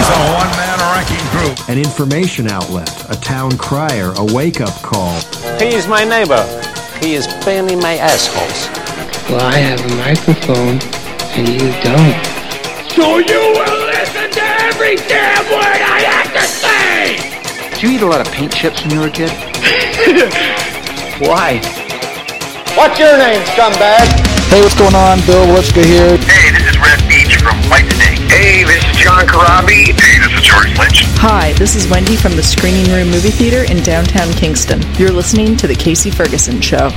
a one-man wrecking crew. An information outlet, a town crier, a wake-up call. He is my neighbor. He is paining my assholes. Well, I have a microphone, and you don't. So you will listen to every damn word I have to say! Did you eat a lot of paint chips when you were a kid? Why? What's your name, scumbag? Hey, what's going on? Bill Woodsky here. Hey, this is Red Beach from Whitesnake. Hey, this is John Corabi. Hey, this is George Lynch. Hi, this is Wendy from the Screening Room Movie Theater in downtown Kingston. You're listening to The Casey Ferguson Show.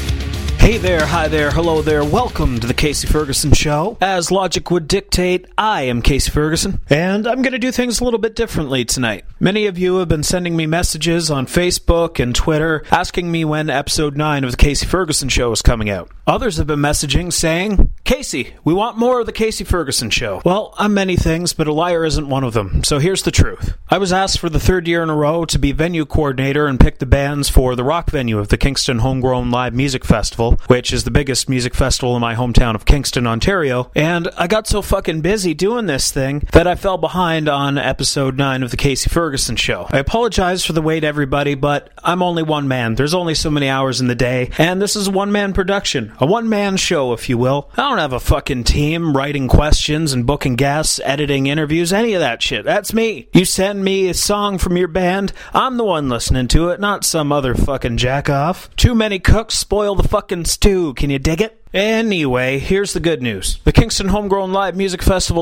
Hey there, hi there, hello there, welcome to The Casey Ferguson Show. As logic would dictate, I am Casey Ferguson, and I'm going to do things a little bit differently tonight. Many of you have been sending me messages on Facebook and Twitter asking me when episode 9 of The Casey Ferguson Show is coming out. Others have been messaging saying, Casey, we want more of The Casey Ferguson Show. Well, I'm many things, but a liar isn't one of them, so here's the truth. I was asked for the third year in a row to be venue coordinator and pick the bands for the rock venue of the Kingston Homegrown Live Music Festival, which is the biggest music festival in my hometown of Kingston, Ontario, and I got so fucking busy doing this thing that I fell behind on episode 9 of The Casey Ferguson Show. I apologize for the wait, everybody, but I'm only one man. There's only so many hours in the day, and this is a one-man production. A one-man show, if you will. I don't have a fucking team writing questions and booking guests, editing interviews, any of that shit. That's me. You send me a song from your band, I'm the one listening to it, not some other fucking jack-off. Too many cooks spoil the fucking stew. Can you dig it? Anyway, here's the good news. The Kingston Homegrown Live Music Festival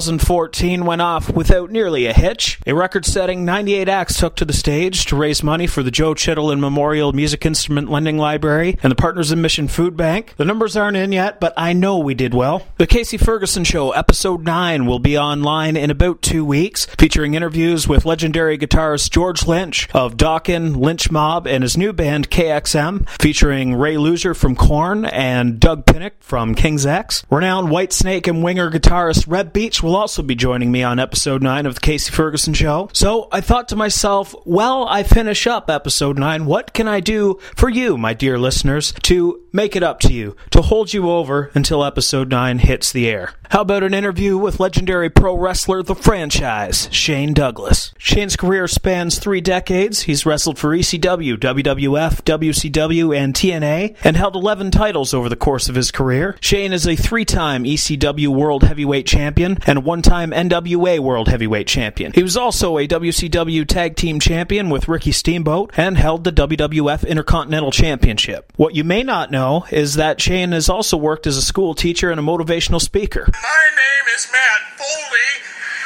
2014 went off without nearly a hitch. A record-setting 98 acts took to the stage to raise money for the Joe Chittenden Memorial Music Instrument Lending Library and the Partners in Mission Food Bank. The numbers aren't in yet, but I know we did well. The Casey Ferguson Show, episode 9, will be online in about 2 weeks, featuring interviews with legendary guitarist George Lynch of Dokken, Lynch Mob, and his new band KXM, featuring Ray Loser from Korn and Doug Pinnick from King's X. Renowned Whitesnake and winger guitarist Red Beach will also be joining me on episode 9 of The Casey Ferguson Show. So I thought to myself, well, I finish up episode 9. What can I do for you, my dear listeners, to make it up to you, to hold you over until episode 9 hits the air? How about an interview with legendary pro wrestler The Franchise, Shane Douglas? Shane's career spans 3 decades. He's wrestled for ECW, WWF, WCW, and TNA, and held 11 titles over the course of his career. Shane is a 3-time ECW World Heavyweight Champion and a 1-time NWA World Heavyweight Champion. He was also a WCW Tag Team Champion with Ricky Steamboat and held the WWF Intercontinental Championship. What you may not know is that Shane has also worked as a school teacher and a motivational speaker. My name is Matt Foley,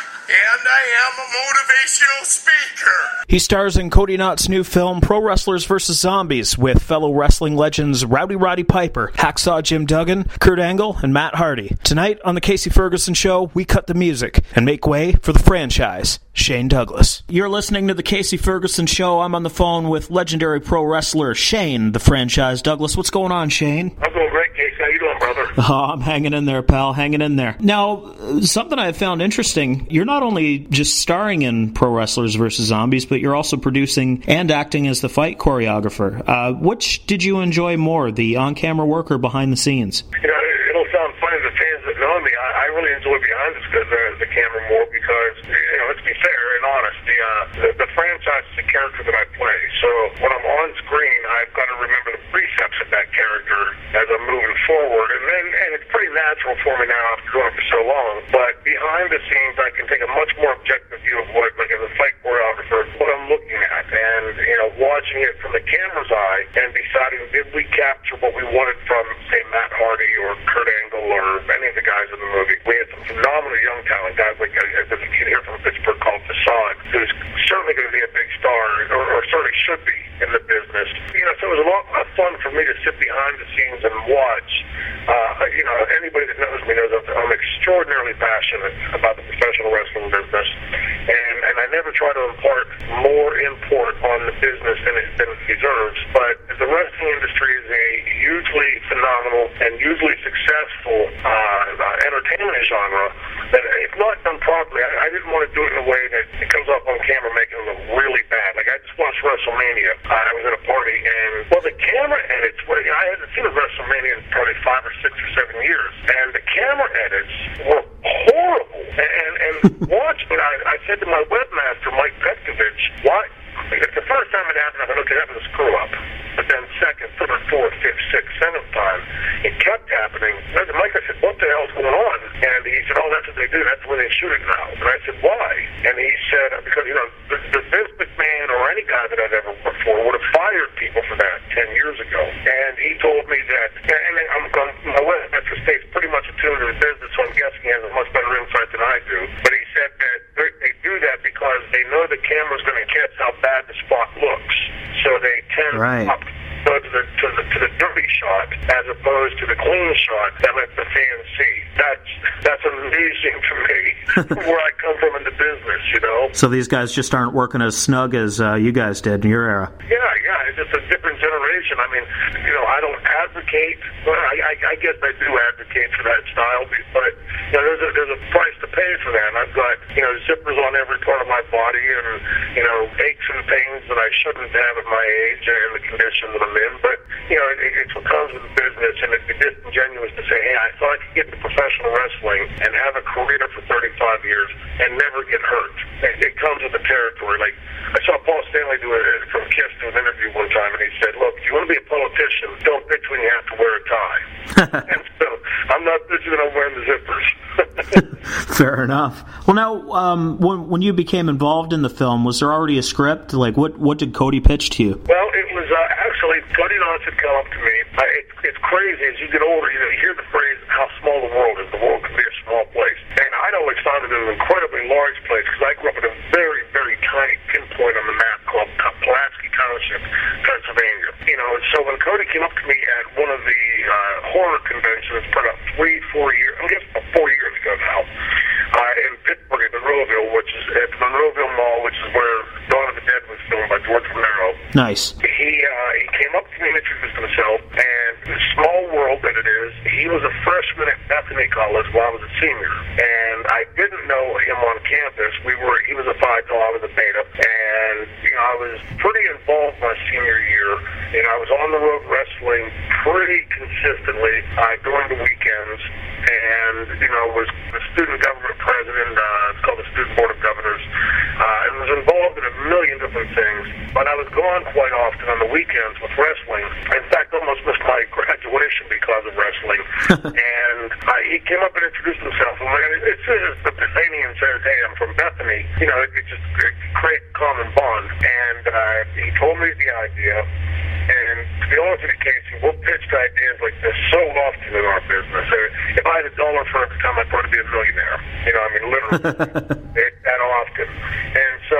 and I am a motivational speaker. He stars in Cody Knott's new film, Pro Wrestlers vs. Zombies, with fellow wrestling legends Rowdy Roddy Piper, Hacksaw Jim Duggan, Kurt Angle, and Matt Hardy. Tonight on The Casey Ferguson Show, we cut the music and make way for The Franchise, Shane Douglas. You're listening to The Casey Ferguson Show. I'm on the phone with legendary pro wrestler Shane, The Franchise Douglas. What's going on, Shane? I'm doing great, Casey. How you doing, brother? Oh, I'm hanging in there, pal, hanging in there. Now, something I found interesting, you're not only just starring in Pro Wrestlers vs. Zombies, but you're also producing and acting as the fight choreographer. Which did you enjoy more, the on-camera work or behind the scenes? You know, it'll sound funny to the fans that know me. I really enjoy behind the camera more because, you know, let's be fair and honest, the franchise is the character that I play. So when I'm on screen, I've got to remember the precepts of that character as I'm moving forward. And it's pretty natural for me now after doing it for so long. But behind the scenes, I can take a much more objective view of what, like as a fight choreographer, what I'm looking at. And, you know, watching it from the camera's eye and deciding, did we capture what we wanted from, say, Matt Hardy or Kurt Angle or any of the guys in the movie? We had some phenomenal young talent, guys like there's a kid here from Pittsburgh called Facade, who's certainly going to be a big star, or certainly should be in the business. You know, so it was a lot of fun for me to sit behind the scenes and watch. You know, anybody that knows me knows I'm extraordinarily passionate about the professional wrestling business, and I never try to impart more import on the business than it deserves. But the wrestling industry is a hugely phenomenal and hugely successful entertainment genre that, if not done properly, I didn't want to do it in a way that it comes up on camera making it look really bad. Like, I just watched WrestleMania. I was at a party, and, well, the camera edits, I hadn't seen a WrestleMania in probably 5 or 6 or 7 years, and the camera edits were horrible. And watching, I said to my webmaster, Mike Petkovich, why? It's the first time it happened, I thought, okay, that was a screw-up. But then second, third, fourth, fifth, sixth, seventh time, it kept happening. And Mike, I said, what the hell's going on? And he said, oh, that's what they do. That's the way they shoot it now. And I said, why? And he said, because, the Vince McMahon or any guy that I've ever worked for would have fired people for that 10 years ago. And he told me that, and my webmaster stays pretty much attuned to the business, so I'm guessing he has a much better insight than I do. But he said that they do that because they know the camera's going to catch how bad the spot looks. So they tend to go to the dirty shot as opposed to the clean shot that let the fans see. That's amazing to me, where I come from in the business, So these guys just aren't working as snug as you guys did in your era. Yeah, it's just a different generation. I mean, I don't advocate. Well, I guess I do advocate for that style, but there's a price to pay for that. And I've got zippers on every part of my body, and aches and pains that I shouldn't have at my age and the condition that I'm in. But it's what comes with the business, and it'd be disingenuous to say, hey, I thought I could get into professional wrestling and have a career for 35 years and never get hurt. It comes with the territory. Like I saw Paul Stanley from Kiss do an interview one time, and he said, look, if you want to be a politician, don't bitch when you have to wear a tie. And so I'm not bitching that I'm wearing the zippers. Fair enough. Well, now, when you became involved in the film, was there already a script? Like, what did Cody pitch to you? Well, it was actually Cody Knox had come up to me. It's crazy as you get older. You hear the phrase, "How small the world is." The world can be a small place, and I'd always found it an incredibly large place because I grew up in a very, very tiny pinpoint on the map called Pulaski Township, Pennsylvania. So when Cody came up to me at one of the horror conventions, about 3-4 years, I guess about 4 years ago now, in Pittsburgh at Monroeville, which is at Monroeville Mall, which is where Dawn of the Dead was filmed by George Romero. Nice. He came up to me and introduced himself, and the small world that it is, he was a freshman at Bethany College while I was a senior, and I didn't know him on campus. He was a Phi Tau, I was a Beta, and I was pretty involved my senior year, and I was on the road wrestling pretty consistently during the weekends, and was the student government president. It's called the Student Board of Governors, and was involved in a million different things. But I was gone quite often on the weekends with wrestling. In fact, almost missed my graduation because of wrestling. And he came up and introduced himself. And as soon as the Bethanian says, "Hey, I'm from Bethany," it just creates a common bond. And he told me the idea. And to be honest with you, Casey, we'll pitch ideas like this so often in our business. If I had $1 for every time, I'd probably be a millionaire. Literally, that often. And so,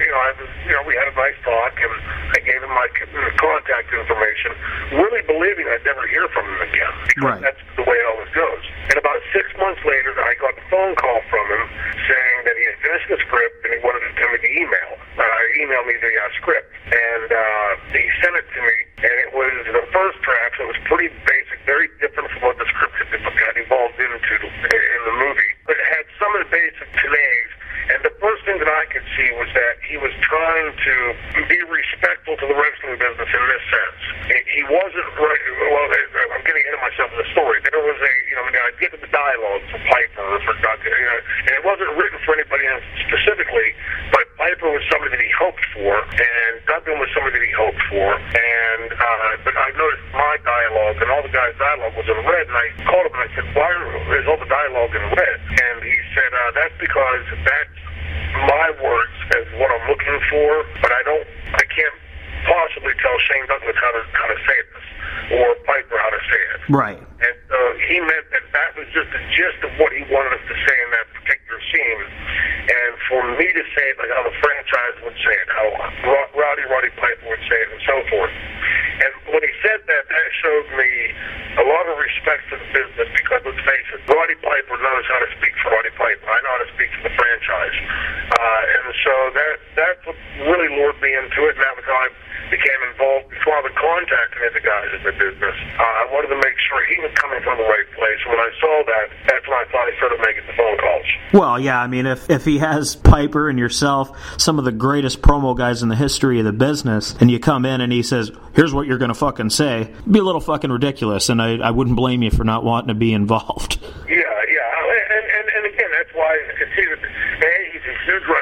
we had a nice talk, and I gave him my contact information, really believing I'd never hear from him again, because that's the way it always goes. And about 6 months later, I got a phone call from him saying that he had finished the script and he wanted to send me the email. Email me the script, and he sent it to me, and it was the first draft. So it was pretty basic, very different from what the script had evolved into in the movie, but it had some of the basic todays. And the first thing that I could see was that he was trying to be respectful to the wrestling business in this sense. He wasn't right. Well, I'm getting ahead of myself in the story. There was I'd get to the dialogue for Piper or for Duggan, and it wasn't written for anybody else specifically, but Piper was somebody that he hoped for, and Duggan was somebody that he hoped for, and but I noticed my dialogue and all the guys' dialogue was in red, and I called him and I said, "Why is all the dialogue in red?" And he said, "That's because that's my words as what I'm looking for, but I can't possibly tell Shane Douglas how to say this, or Piper how to say it." Right. And so he meant that was just the gist of what he wanted us to say in that particular scene. And for me to say it like how the franchise would say it, how Roddy Piper would say it, and so forth. And when he said that showed me a lot of respect for the business, because let's face it, Roddy Piper knows how to speak for Roddy Piper. I know how to speak for the franchise. And so that's what really lured me into it, and that was how I became involved before I would contact any of the guys in the business. I wanted to make sure he was coming from the right place. When I saw that, that's when I thought he started making the phone calls. Well, yeah, I mean, if he has Piper and yourself, some of the greatest promo guys in the history of the business, and you come in and he says, "Here's what you're going to fucking say," it'd be a little fucking ridiculous, and I wouldn't blame you for not wanting to be involved. Yeah. And again, that's why I can see that, A, he's a huge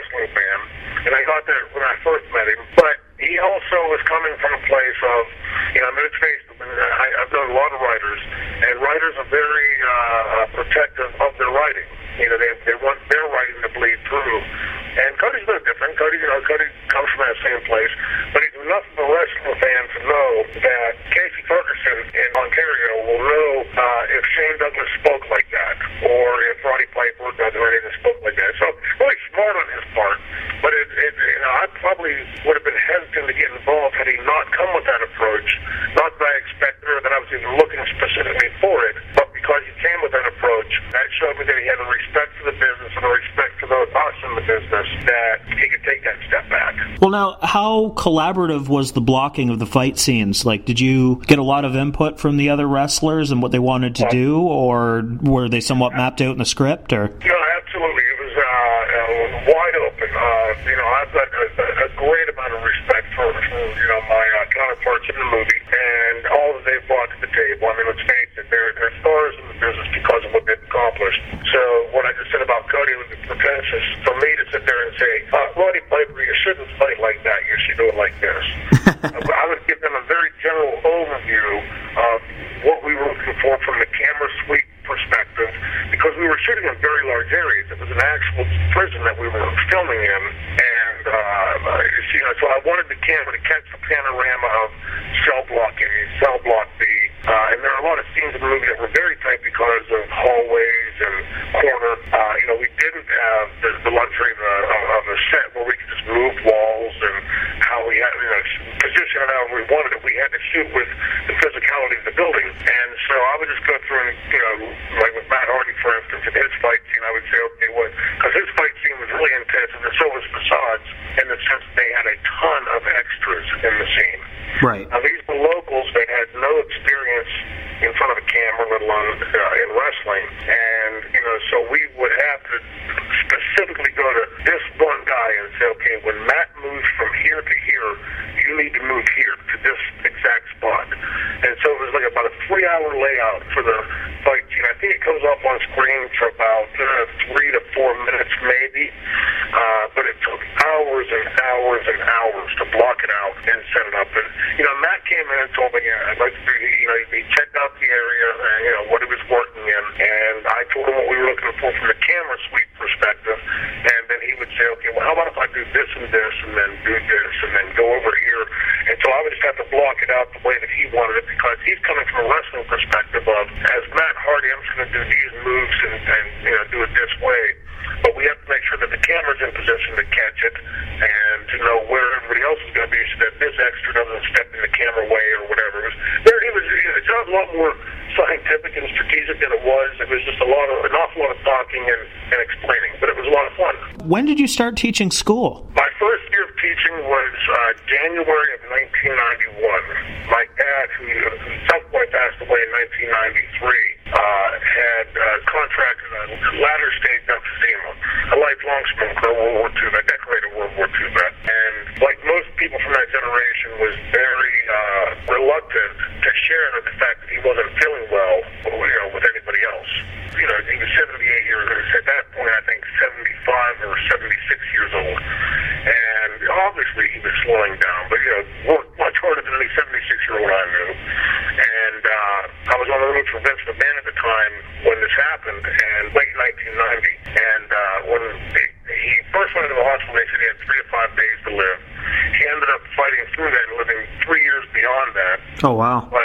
Cody comes from that same place, but he's enough of a wrestling fan to know that Casey Ferguson in Ontario will know if Shane Douglas spoke like that, or if Roddy Piper doesn't really spoke like that. So really smart on his part, but I probably would have been hesitant to get involved had he not come with that approach. Not that I expected or that I was even looking specifically for it, but because he came with that approach, that showed me that he had a respect for the business and a respect for those us in the business, that he could take that step back. Well, now, how collaborative was the blocking of the fight scenes? Like, did you get a lot of input from the other wrestlers and what they wanted to do, or were they somewhat mapped out in the script? Or no, absolutely. It was wide open. I've got a great amount of respect for my counterparts in the movie and all that they've brought to the table. I mean, let's face it, they're stars in the business because of what they've accomplished. So what I just said about Cody would be pretentious for me to sit there and say, Roddy Piper, you shouldn't fight like that. You should do it like this. I would give them a very general overview of what we were looking for from the camera suite perspective, because we were shooting in very large areas. It was an actual prison that we were filming in, and so I wanted the camera to catch the panorama of cell block A, cell block B, and there are a lot of scenes in the movie that were very tight because of hallways and corner. We didn't have the luxury of a set where we could just move walls and how we had position it however we wanted it. We had to shoot with the physicality of the building, and so I would just go through and like with Matt Hardy, for instance, in his fight scene, I would say, okay, what? Because his fight scene was really intense, and so was Facades, in the sense that they had a ton of extras in the scene. Right. Now, these were locals that had no experience in front of a camera, let alone in wrestling, and so we would have to specifically go to this one guy and say, okay, when Matt moves from here to here, you need to move here to this exact spot. And so it was like about a 3-hour layout for the fight scene. I think it comes up on screen for about 3 to 4 minutes maybe, but it took hours and hours and hours to block it out and set it up. And Matt came in and told me, I'd like to do, he checked out the area and what he was working in, and I told him what we were looking for from the camera suite perspective, and then he would say, okay, well, how about if I do this and this, and then do this, and then go over here. And so I would just have to block it out the way that he wanted it, because he's coming from a wrestling perspective of, as Matt Hardy, I'm just going to do these moves and do it this way. But we have to make sure that the camera's in position to catch it and to know where everybody else is going to be, so that this extra doesn't step in the camera way or whatever. It was a lot more scientific and strategic than it was. It was just an awful lot of talking and explaining, but it was a lot of fun. When did you start teaching school? My first year of teaching was January of 1991. My dad, who at some point passed away in 1993, had contracted a latter stage emphysema, a lifelong smoker, World War II vet, decorated World War II vet, and like most people from that generation, was very reluctant to share the fact that he wasn't feeling well, with anybody else. He was 78 years old. At that point, I think 75 or 76 years old, and obviously he was slowing down, but worked much harder than any 76-year-old I knew. And I was on the road for Vince McMahon at the time when this happened, and late 1990. And when he first went into the hospital, they said he had 3 to 5 days to live. He ended up fighting through that and living 3 years beyond that. Oh, wow. But,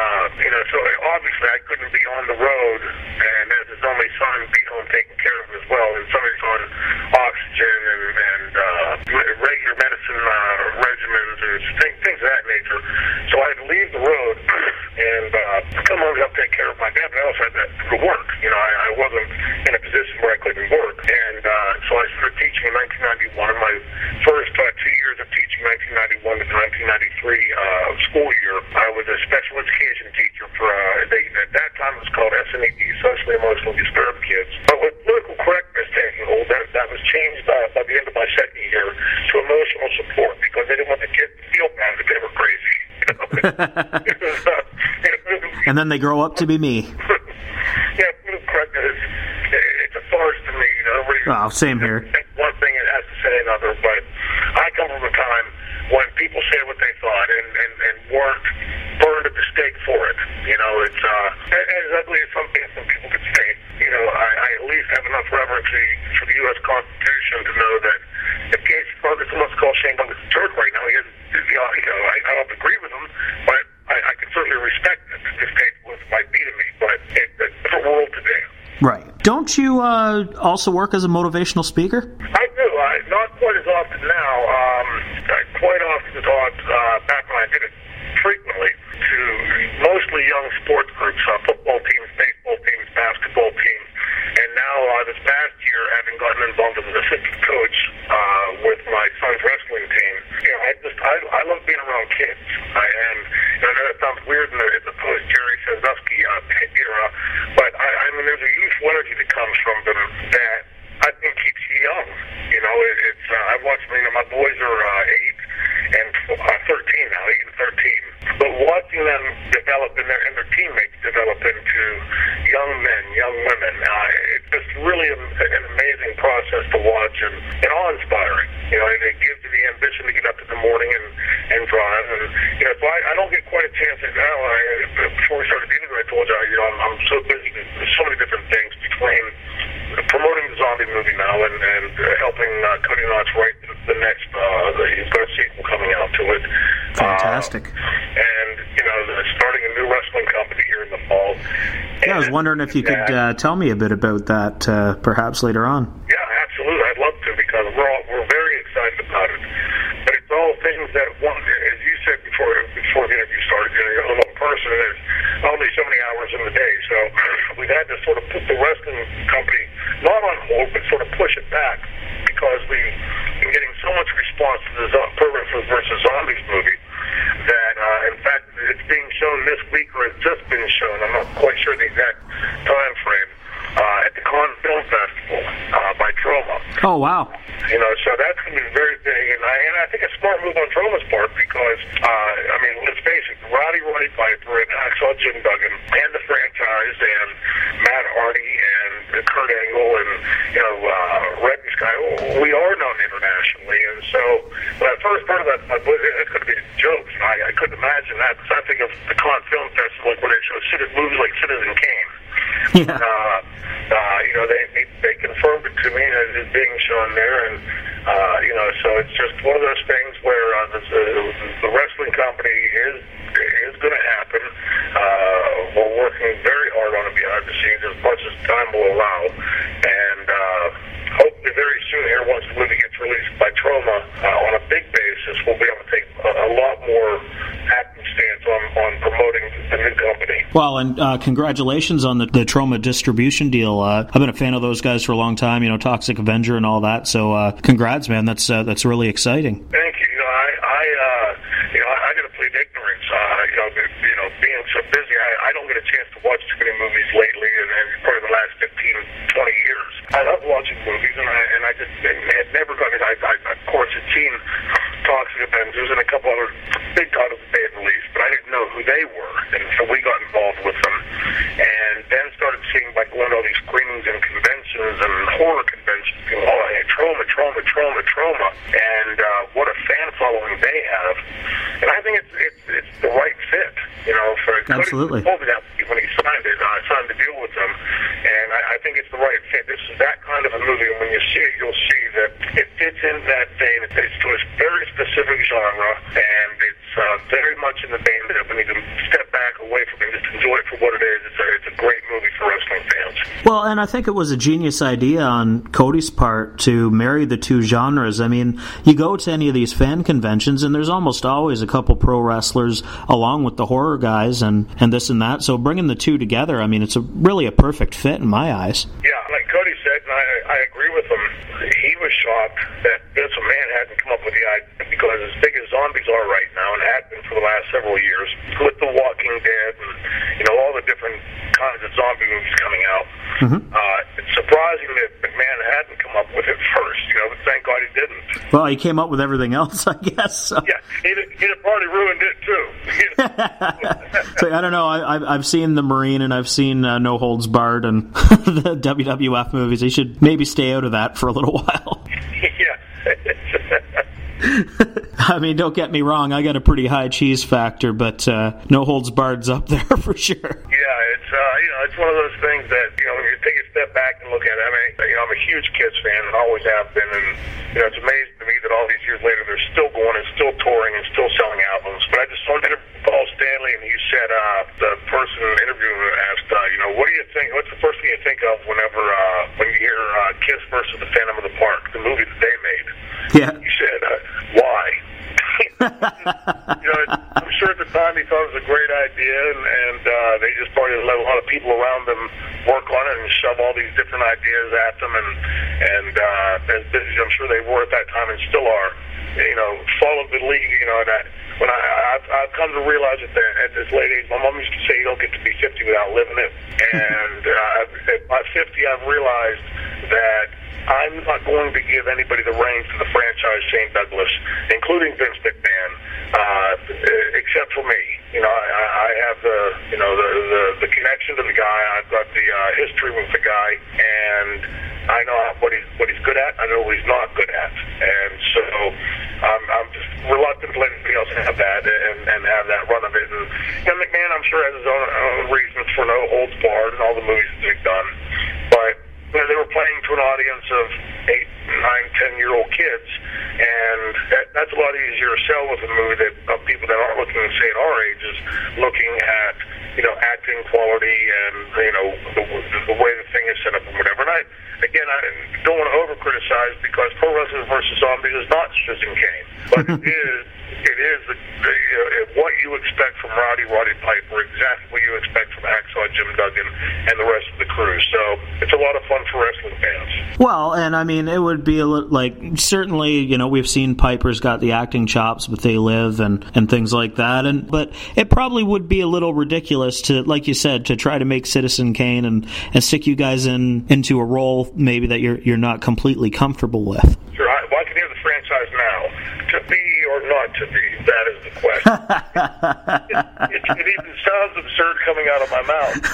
so obviously I couldn't be on the road, and as his only son, be home taking care of him as well. And somebody's on oxygen and regular medicine regimens and things of that nature. So I had to leave the road and come home to help take care of my dad, but I also had to work. I wasn't in a position where I couldn't work. And so I started teaching in 1991. My first 2 years of teaching, 1991 to 1993 school year, I was a special education teacher for, at that time it was called SNED, Socially Emotionally Disturbed Kids. But with political correctness taking hold, that was changed by the end of my second year to emotional support, because they didn't want the kids to feel bad that they were crazy. And then they grow up to be me. Yeah, political correctness, it's a farce to me. Oh, same here. One thing it has to say another, but I come from a time when people said what they thought and weren't burned at the stake for it. It's as ugly as some people could say. I at least have enough reverence for the U.S. Constitution to know that if Casey Ferguson wants to call Don't you also work as a motivational speaker? I do. Not quite as often now. I quite often talked, back when I did it frequently, to mostly young sports groups, football teams, baseball teams, basketball teams. And now, this past year, having gotten involved as an assistant coach with my son's wrestling team, I love being around kids. And I know that sounds weird in the post-Jerry Sandusky era, but I mean, there's a youthful energy that comes from them that I think keeps you young. I've watched, my boys are 8 and 13 now, 8 and 13. But watching them develop and their teammates develop into young men, young women, it's just really an amazing process to watch and awe-inspiring. It gives you the ambition to get up in the morning and drive. And so I don't get quite a chance now. Before we started the interview, I told you, I'm so busy with so many different things between promoting the zombie movie now and helping Cody Knotts write the next. He's got a sequel coming out to it. Fantastic. And starting a new wrestling company here in the fall. Yeah, I was wondering if you could tell me a bit about that, perhaps later on. Yeah, absolutely. I'd love to, because we're very excited about it. But it's all things that as you said before the interview started, you're a little person, and there's only so many hours in the day. So we've had to sort of put the wrestling company not on hold, but sort of push it back, because we've been getting so much response to the Pervert versus Zombies movie that, in fact, it's being shown this week, or it's just been shown. I'm not quite sure the exact time frame. At the Cannes Film Festival by Troma. Oh, wow. So that's going to be very big, and I think a smart move on Troma's part, because, let's face it, Roddy Piper and Hacksaw Jim Duggan and the franchise and Matt Hardy and Kurt Angle and, Red Sky, we are known internationally, and so when I first heard of that, I thought it's going to be jokes, and I couldn't imagine that, because I think of the Cannes Film Festival, like when they show movies like Citizen Kane. Yeah. They confirmed it to me as it's being shown there, and so it's just one of those things where the wrestling company is going to happen. We're working very hard on it behind the scenes as much as time will allow, and hopefully very soon here, once the movie gets released by Troma on a big basis, we'll be able to take a lot more active stance on promoting the new company. Well, and congratulations on the Troma distribution deal. I've been a fan of those guys for a long time, Toxic Avenger and all that, so congrats, man. That's really exciting. Thank you. I got to plead ignorance. Being so busy, I don't get a chance to watch too many movies lately, and probably the last 15, 20 years. I love watching movies, and I just had never gotten it. I of course, had seen Toxic Avengers and a couple other big titles that they had released, but I didn't know who they were, and so we got involved with them, and then started seeing, going to all these screenings and conventions and horror conventions, Troma, and what a fan following they have, and I think it's the right fit, for absolutely. Cody told me that when he signed it, signed the deal with them, and I think it's the right fit. This is that kind of a movie, and when you see it, you'll see that it fits in that vein. It fits to a very specific genre, and it's very much in the vein that we need to step back away from it, just enjoy it for what it is. It's a great movie for wrestling fans. Well, and I think it was a genius idea on Cody's part to marry the two genres. I mean, you go to any of these fan conventions, and there's almost always a couple pro wrestlers along with the horror guys and this and that. So bringing the two together, I mean, it's really a perfect fit in my eyes. Yeah, like Cody said, and I agree with him. He was shocked that Vince McMahon hadn't come up with the idea, because as big as zombies are right now, and had been for the last several years, with The Walking Dead and all the different kinds of zombie movies coming out, it's surprising that McMahon hadn't come up with it first. But thank God he didn't. Well, he came up with everything else, I guess. So. Yeah, he'd have probably ruined it too. So, I don't know. I've seen The Marine, and I've seen No Holds Barred and the WWF movies. He should maybe stay out of that for a little while. Yeah. I mean, don't get me wrong, I got a pretty high cheese factor, but No Holds Barred's up there for sure. Yeah, it's one of those things that, when you take a step back and look at it, I mean, I'm a huge Kiss fan and always have been, and, it's amazing to me that all these years later they're still going and still touring and still selling albums. But I just saw an interview with Paul Stanley, and he said, the person interviewing him asked, what do you think, what's the first thing you think of whenever Yeah. He said, why? I'm sure at the time he thought it was a great idea, and they just probably let a lot of people around them work on it and shove all these different ideas at them, and as busy as I'm sure they were at that time and still are, followed the lead, and I've come to realize that at this late age, my mom used to say you don't get to be 50 without living it, and by 50 I've realized that I'm not going to give anybody the reins to the franchise Shane Douglas, including Vince McMahon, except for me. I have the connection to the guy. I've got the history with the guy, and I know what he's good at. I know what he's not good at, and so I'm just reluctant to let anybody else have that and have that run of it. And McMahon, I'm sure, has his own reasons for no holds barred and all the movies that they've done, but they were playing to an audience of 8, 9, 10-year-old kids, and that's a lot easier to sell with a movie of people that aren't looking, say, at our ages, looking at acting quality and the way the thing is set up and whatever. And I don't want to over-criticize because Pro Wrestlers vs. Zombies is not Citizen Kane, but it is what you expect from Roddy Piper, exactly what you expect from Hacksaw Jim Duggan and the rest of the crew. So it's a lot of fun for wrestling fans. Well, and I mean, it would be certainly, we've seen Piper's got the acting chops, but They Live and things like that. But it probably would be a little ridiculous to, like you said, to try to make Citizen Kane and stick you guys into a role maybe that you're not completely comfortable with. Sure. Well, I can hear the franchise now. To be or not to be, that is the question. it even sounds absurd coming out of my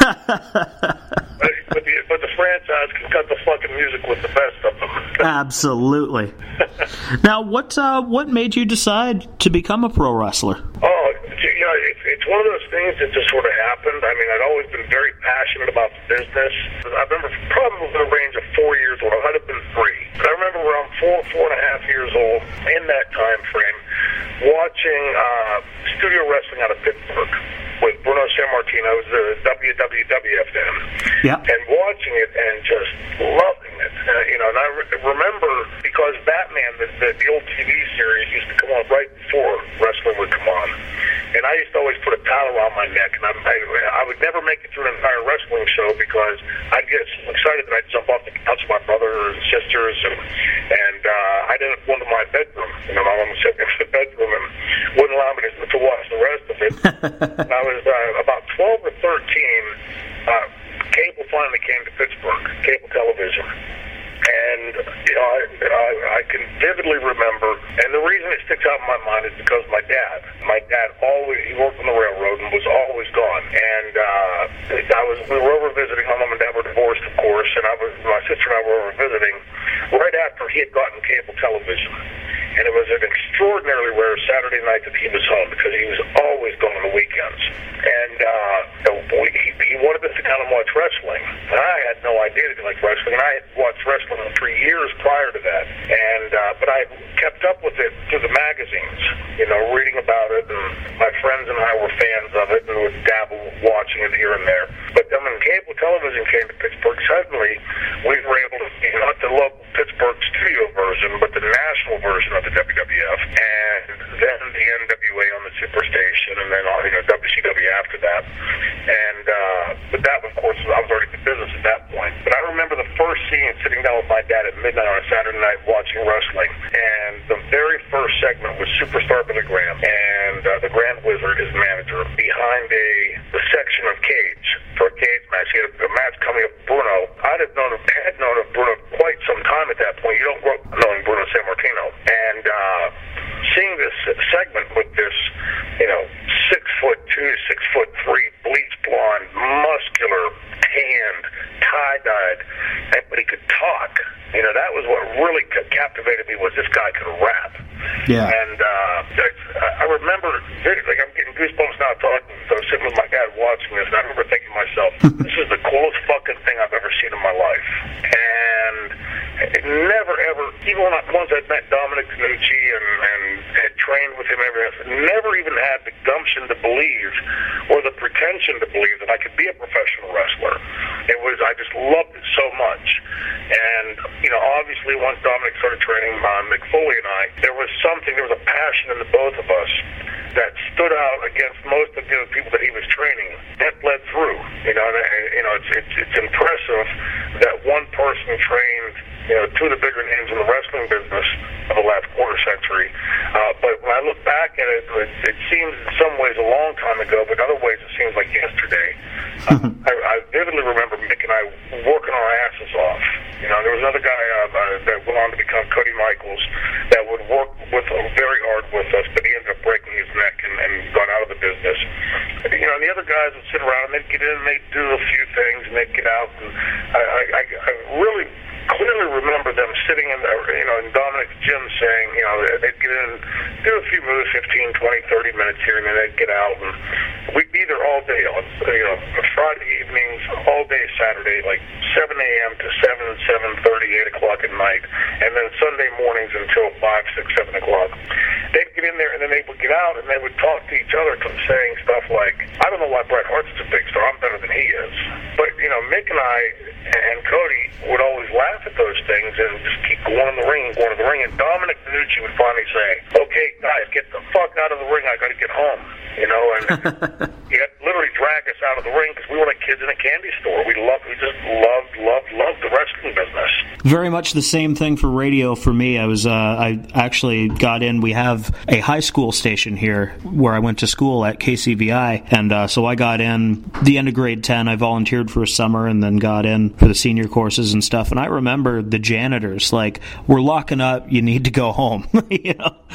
mouth. But the franchise can cut the fucking music with the best of them. Absolutely. Now, what made you decide to become a pro wrestler? Oh, it's one of those things that just sort of happened. I mean, I'd always been very passionate about the business. I remember probably in the range of 4 years old. I might have been 3. But I remember around 4.5 years old, in that time frame, watching studio wrestling out of Pittsburgh with Bruno Sammartino, who's the WWF then, and watching it and just loving it. And I remember because Batman, the old TV series, used to come on right before wrestling would come on. And I used to always put a towel around my neck, and I would never make it through an entire wrestling show because I'd get so excited that I'd jump off the couch with my brothers and sisters, and I'd end up going to my bedroom. My mom would sit next to the bedroom and wouldn't allow me to watch the rest of it. And I was about 12 or 13. Cable finally came to Pittsburgh, cable television. And, I can vividly remember, and the reason it sticks out in my mind is because of my dad. My dad he worked on the railroad and was always gone. And we were over visiting. My mom and dad were divorced, of course, and my sister and I were over visiting right after he had gotten cable television. And it was an extraordinarily rare Saturday night that he was home because he was always gone on the weekends. And he wanted us to come and watch wrestling. And I had no idea that he liked wrestling. And I had watched wrestling for years prior to that. And but I kept up with it through the magazines, reading about it. And my friends and I were fans of it and would dabble watching it here and there. But then when cable television came to Pittsburgh, suddenly we were able to see not the local Pittsburgh studio version, but the national version of the WWF, and then the NWA on the Superstation, and then WCW after that. And but that, of course, I was already in business at that point. But I remember the first scene sitting down with my dad at midnight on a Saturday night watching wrestling, and the very first segment was Superstar Billy Graham and the Grand Wizard, his manager, behind the section of cage for a cage match. He had a match coming up with Bruno. I had known of Bruno quite some time at that point. You don't grow up knowing Bruno Sammartino. And seeing this segment with this, 6'2", 6'3", bleach blonde, muscular, tanned, tie-dyed, but he could talk. That was what really captivated me, was this guy could rap. Yeah. And I remember, I'm getting goosebumps now talking. So I was sitting with my dad watching this, and I remember thinking to myself, this is the coolest fucking thing I've ever seen in my life. And it never, ever even once I'd met Dominic Tanucci and had trained with him, never even had the gumption to believe or the pretension to believe that I could be a professional wrestler. I just loved it so much. And, obviously once Dominic started training Mick Foley and I, there was a passion in the both of us that stood out against most of the people that he was training. That bled through. It's impressive that one person trained two of the bigger names in the wrestling business of the last quarter century. But when I look back at it, it seems in some ways a long time ago, but in other ways it seems like yesterday. I vividly remember Mick and I working our asses off. There was another guy that went on to become Cody Michaels that would work very hard with us, but he ended up breaking his neck and got out of the business. And the other guys would sit around and they'd get in and they'd do a few things and they'd get out. And I really clearly remember them sitting in Dominic's gym saying, they'd get in, do a few moves, 15, 20, 30 minutes here, and then they'd get out. And we'd be there all day on, Friday evenings, all day Saturday, like 7 a.m. to 7, 7:30, 8 o'clock at night, and then Sunday mornings until 5, 6, 7 o'clock. They'd get in there, and then they would get out, and they would talk to each other, saying stuff like, I don't know why Bret Hart's a big star, I'm better than he is. But, Mick and I and Cody would always laugh at those things and just keep going in the ring, and Dominic Tanucci would finally say, okay, guys, get the fuck out of the ring, I gotta get home. And he had literally drag us out of the ring because we were like kids in a candy store. We just loved the wrestling business. Very much the same thing for radio for me. I actually got in. We have a high school station here where I went to school at KCVI, and so I got in the end of grade 10. I volunteered for a summer and then got in for the senior courses and stuff. And I remember the janitors like, "We're locking up. You need to go home." Yeah.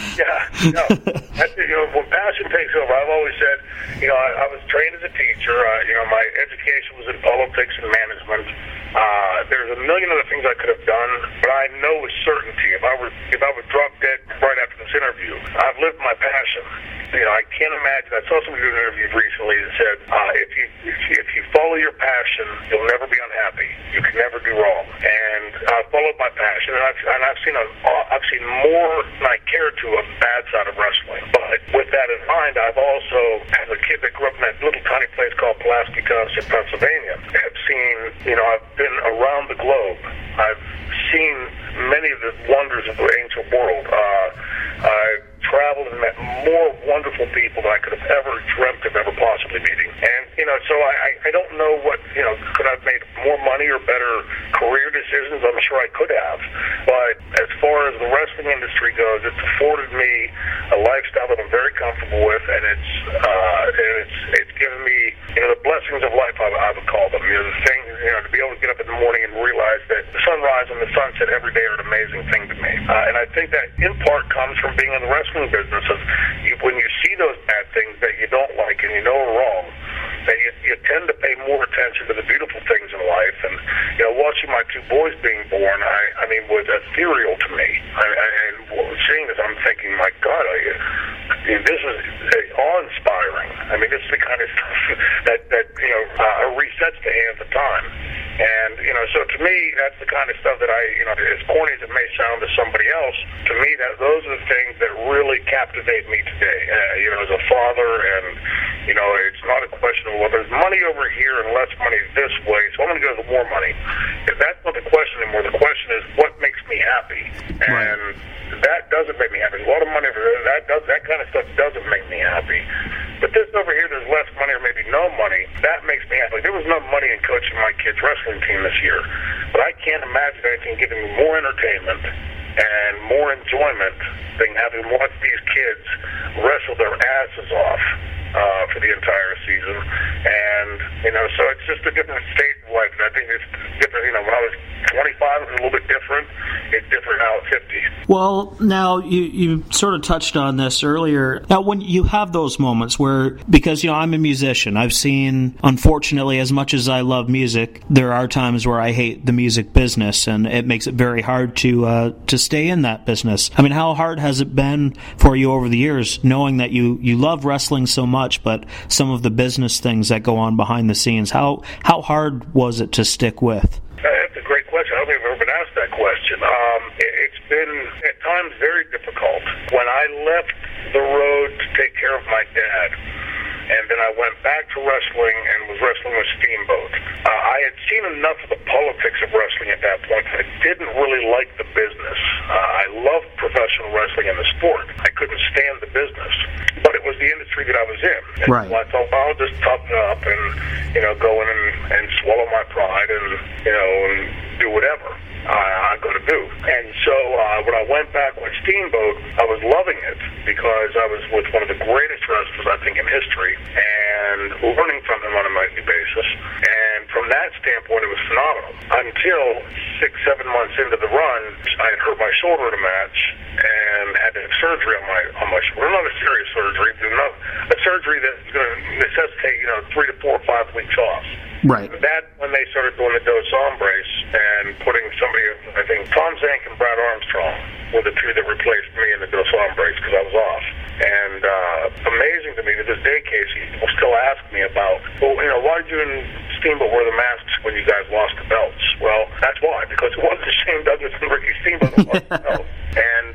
When passion takes over, I've always said, I was trained as a teacher. My education was in politics and management. There's a million other things I could have done, but I know with certainty if I was drop dead right after this interview, I've lived my passion. I can't imagine. I saw somebody do an interview recently that said, if you follow your passion, you'll never be unhappy. You can never do wrong. And I followed my passion, and I've seen more than I care to of the bad side of wrestling. But with that in mind, I've also, as a kid that grew up in that little tiny place called Pulaski Township, Pennsylvania, have seen, I've been around the globe. I've seen many of the wonders of the ancient world. I've traveled and met more wonderful people than I could have ever dreamt of ever possibly meeting. And, so I don't know what, could I have made more money or better career decisions? I'm sure I could have. But as far as the wrestling industry goes, it's afforded me a lifestyle that I'm very comfortable with, and it's given me, the blessings of life, I would call them. The things, to be able to get up in the morning and realize that the sunrise and the sunset every day are an amazing thing to me. And I think that in part comes from being in the wrestling business of when you see those bad things that you don't like and you know are wrong, that you tend to pay more attention to the beautiful things in life. And watching my two boys being born, I mean, was ethereal to me. And seeing this, I'm thinking, my God, this is awe-inspiring. I mean, this is the kind of stuff that resets the hands of time. And so to me, that's the kind of stuff that as corny as it may sound to somebody else, to me, those are the things that really captivate me today. As a father, and it's not a question of, well, there's money over here and less money this way, so I'm going to go to more money. That's not the question anymore. The question is, what makes me happy? And that doesn't make me happy. There's a lot of money over there. That kind of stuff doesn't make me happy. But this over here, there's less money or maybe no money. That makes me happy. There was no money in coaching my kids' wrestling team this year. But I can't imagine anything giving me more entertainment and more enjoyment than having watched these kids wrestle their asses off for the entire season. And, so it's just a different state of life. And I think it's different. When I was 25, it was a little bit different. It's different now at 50. Well, now, you sort of touched on this earlier. Now, when you have those moments where, because, I'm a musician, I've seen, unfortunately, as much as I love music, there are times where I hate the music business, and it makes it very hard to stay in that business. I mean, how hard has it been for you over the years, knowing that you love wrestling so much, but some of the business things that go on behind the scenes, how hard was it to stick with? That's a great question. I don't think I've ever been asked that question. It's been, at times, very difficult. When I left the road to take care of my dad, and then I went back to wrestling and was wrestling with Steamboat. I had seen enough of the politics of wrestling at that point that I didn't really like the business. I loved professional wrestling and the sport. I couldn't stand the business. But it was the industry that I was in. And right. So I thought, well, I'll just toughen up and, go in and swallow my pride and, and do whatever I'm going to do. And so when I went back with Steamboat, I was loving it because I was with one of the greatest wrestlers, I think, in history, and learning from him on a nightly basis. And from that standpoint, it was phenomenal. Until 6-7 months into the run, I had hurt my shoulder in a match and had to have surgery on my shoulder. Not a serious surgery, but a surgery that's going to necessitate 3 to 4 or 5 weeks off. Right. That when they started doing the Dos Hombres and putting somebody, I think Tom Zank and Brad Armstrong were the two that replaced me in the Dos Hombres because I was off. And amazing to me to this day, Casey, people still ask me about, why did you and Steamboat wear the masks when you guys lost the belts? Well, that's why, because it wasn't Shane Douglas and Ricky Steamboat that lost the belts. And,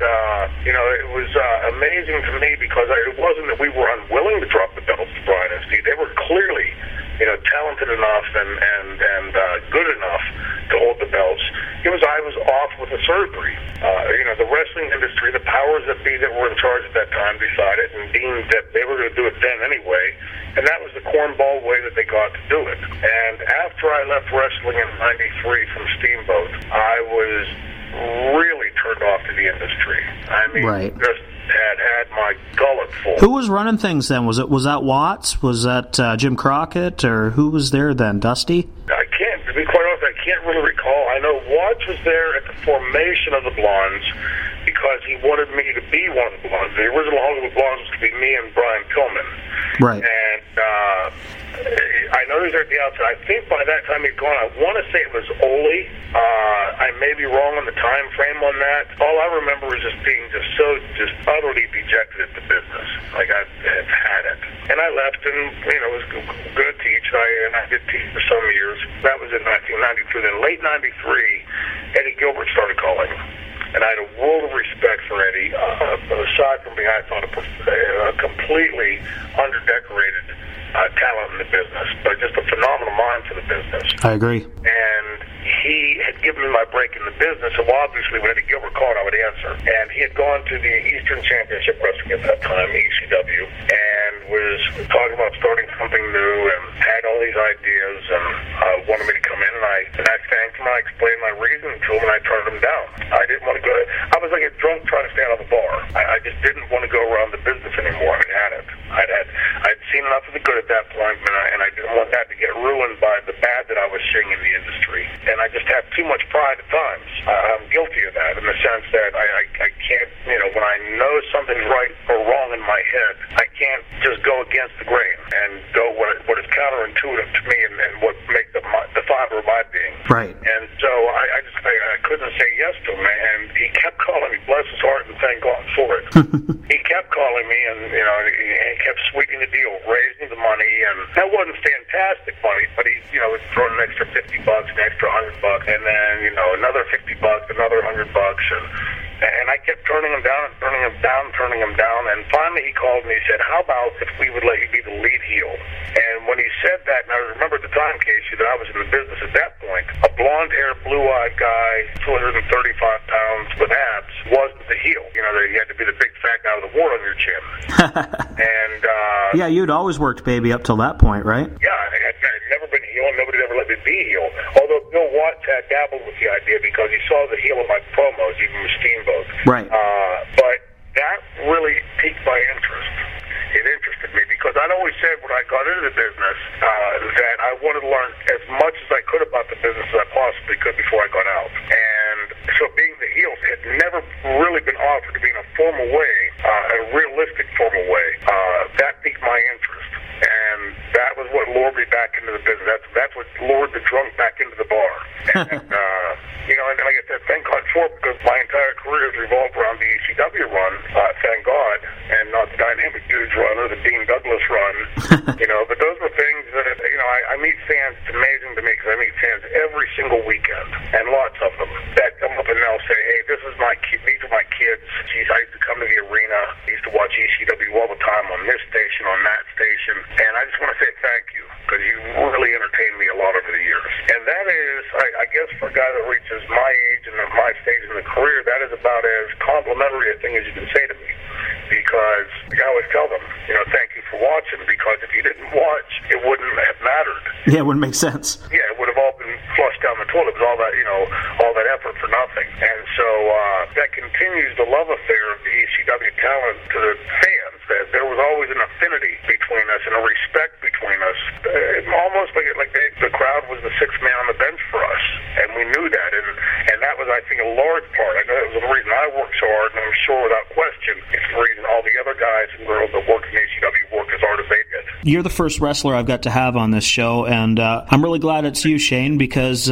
it was amazing to me because it wasn't that we were unwilling to drop the belts to Brian and Steve. They were clearly talented enough and good enough to hold the belts. It was I was off with a surgery. The wrestling industry, the powers that be that were in charge at that time decided and deemed that they were going to do it then anyway, and that was the cornball way that they got to do it. And after I left wrestling in '93 from Steamboat, I was really turned off to the industry. I mean, right. Just had my gullet full. Who was running things then? Was that Watts? Was that Jim Crockett? Or who was there then? Dusty? To be quite honest, I can't really recall. I know Watts was there at the formation of the Blondes because he wanted me to be one of the Blondes. The original Hollywood Blondes was to be me and Brian Pillman. Right. And I know he was at the outside. I think by that time he'd gone. I want to say it was Ole. I may be wrong on the time frame on that. All I remember is just being just utterly dejected at the business. Like I had had it. And I left and, it was good to teach. And I did teach for some years. That was in 1992. Then late 93, Eddie Gilbert started calling. And I had a world of respect for Eddie, aside from being, I thought, a completely underdecorated talent in the business, but just a phenomenal mind for the business. I agree. And he had given me my break in the business, so obviously when Eddie Gilbert called, I would answer. And he had gone to the Eastern Championship Wrestling at that time, ECW, and was talking about starting something new and had all these ideas and wanted me to come in, and I thanked him, I explained my reason to him, and I turned him down. I didn't want to go. I was like a drunk trying to stay out of the bar. I just didn't want to go around the business anymore. I had it. I'd seen enough of the good at that point, and I didn't want that to get ruined by the bad that I was seeing in the industry. And I just have too much pride at times. I'm guilty of that in the sense that I can't, when I know something's right or wrong in my head, I can't just go against the grain and go what is counterintuitive to me and what makes the fiber of my being. Right. And so I couldn't say yes to him, and he kept calling me, bless his heart, and thank God for it. He kept calling me, and he kept sweetening the deal, raising the money, and that wasn't fantastic money, but he was throwing an extra $50, an extra $100, and then another $50, another $100, and I kept turning him down, and finally he called me. He said, "How about if we would let you be the lead heel?" And when he said that, and I remember at the time, Casey, that I was in the business at that point, a blonde-haired, blue-eyed guy, 235 pounds with abs, wasn't the heel. You had to be the big fat guy with a wart on your chin. And yeah, you'd always worked baby up till that point, right? Yeah, I'd never been heel, and nobody ever let me be heel. Although Bill Watts had dabbled with the idea because he saw the heel of my promos, even with Steamboat. Right. But that really piqued my interest. It interested me because I'd always said when I got into the business that I wanted to learn as much as I could about the business as I possibly could before I got out. And so being the heel had never really been offered to be in a formal way, a realistic formal way. That piqued my interest. And that was what lured me back into the business. That's what lured the drunk back into the bar. And, and like I said, thank God for it, because my entire career has revolved around the ECW run, thank God, and not the Dynamic Dudes run or the Dean Douglas run. But those were things that, I meet fans. It's amazing to me because I meet fans every single weekend, and lots of them, that come up and they'll say, hey, these things you can say to me. Because I always tell them, thank you for watching, because if you didn't watch, it wouldn't have mattered. Yeah, it wouldn't make sense. Yeah, it would have all been flushed down the toilet. It was all that effort for nothing. And so that continues the love affair of the ECW talent to the fans. That there was always an affinity between us and a respect between us. Almost like the crowd was the sixth man on the bench for us. And we knew that. And that was, I think, a large part. I know that was the reason I worked so hard, and I'm sure without question, it's the reason all the other guys and girls that work in ECW work as hard as they did. You're the first wrestler I've got to have on this show, and I'm really glad it's you, Shane, because,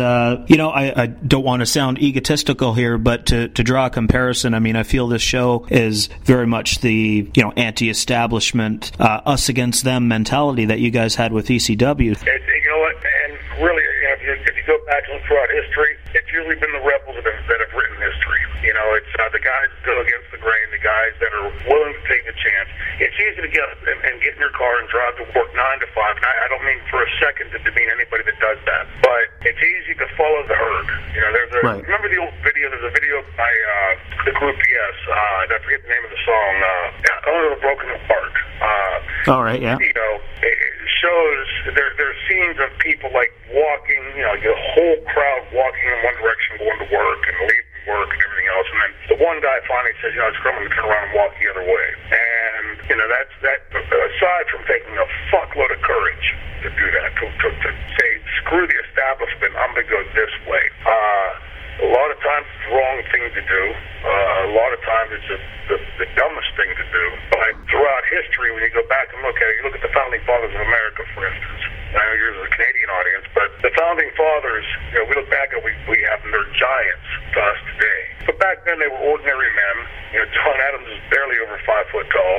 I don't want to sound egotistical here, but to draw a comparison, I mean, I feel this show is very much the, anti-establishment, us against them mentality that you guys had with ECW. You know what, and really, if you go back and look throughout history, it's usually been the rebels that have written history. It's the guys that go against the grain, the guys that are willing to take the chance. It's easy to get up and get in your car and drive to work 9 to 5. And I don't mean for a second to demean anybody that does that, but it's easy to follow the herd. Right. Remember the old video? There's a video by the group Yes. I forget the name of the song. Owner of Broken Apart. All right, yeah. It shows there's scenes of people like walking, the whole crowd walking in one direction, going to work and leaving work and everything else, and then the one guy finally says, screw, I'm going to turn around and walk the other way. And that aside from taking a fuckload of courage to do that, to say, screw the establishment, I'm going to go this way. A lot of times it's the wrong thing to do. A lot of times it's the dumbest thing to do. But throughout history, when you go back and look at it, you look at the Founding Fathers of America, for instance. I know yours is a Canadian audience, but the Founding Fathers, we look back at we have them, they're giants to us today. But back then they were ordinary men. John Adams is barely over 5 foot tall.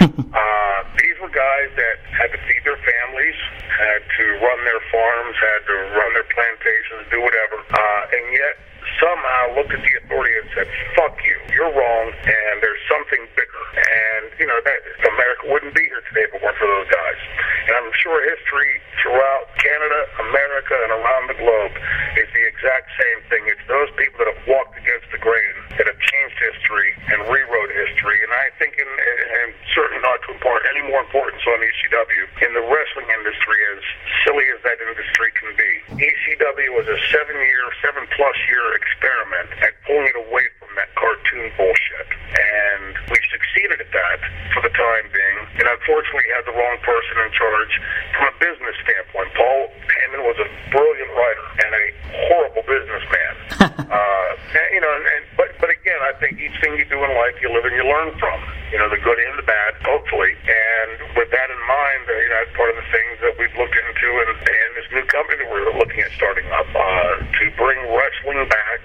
These were guys that had to feed their families, had to run their farms, had to run their plantations, do whatever. And yet, somehow looked at the authority and said, fuck you, you're wrong, and there's something bigger. And, that America wouldn't be here today if it weren't for those guys. And I'm sure history throughout Canada, America, and around the globe is the exact same thing. It's those people that have walked against the grain that have changed history and rewrote history. And I think, and certainly not to impart any more importance on ECW, in the wrestling industry, as silly as that industry can be, ECW was a 7+ year experiment at pulling it away from that cartoon bullshit. And we succeeded at that for the time being. And unfortunately had the wrong person in charge from a business standpoint. Paul Heyman was a brilliant writer and a horrible businessman. But again, I think each thing you do in life, you live and you learn from. The good and the bad, hopefully. And with that in mind, that's part of the things that we've looked into in this new company that we're looking at starting up, to bring wrestling back,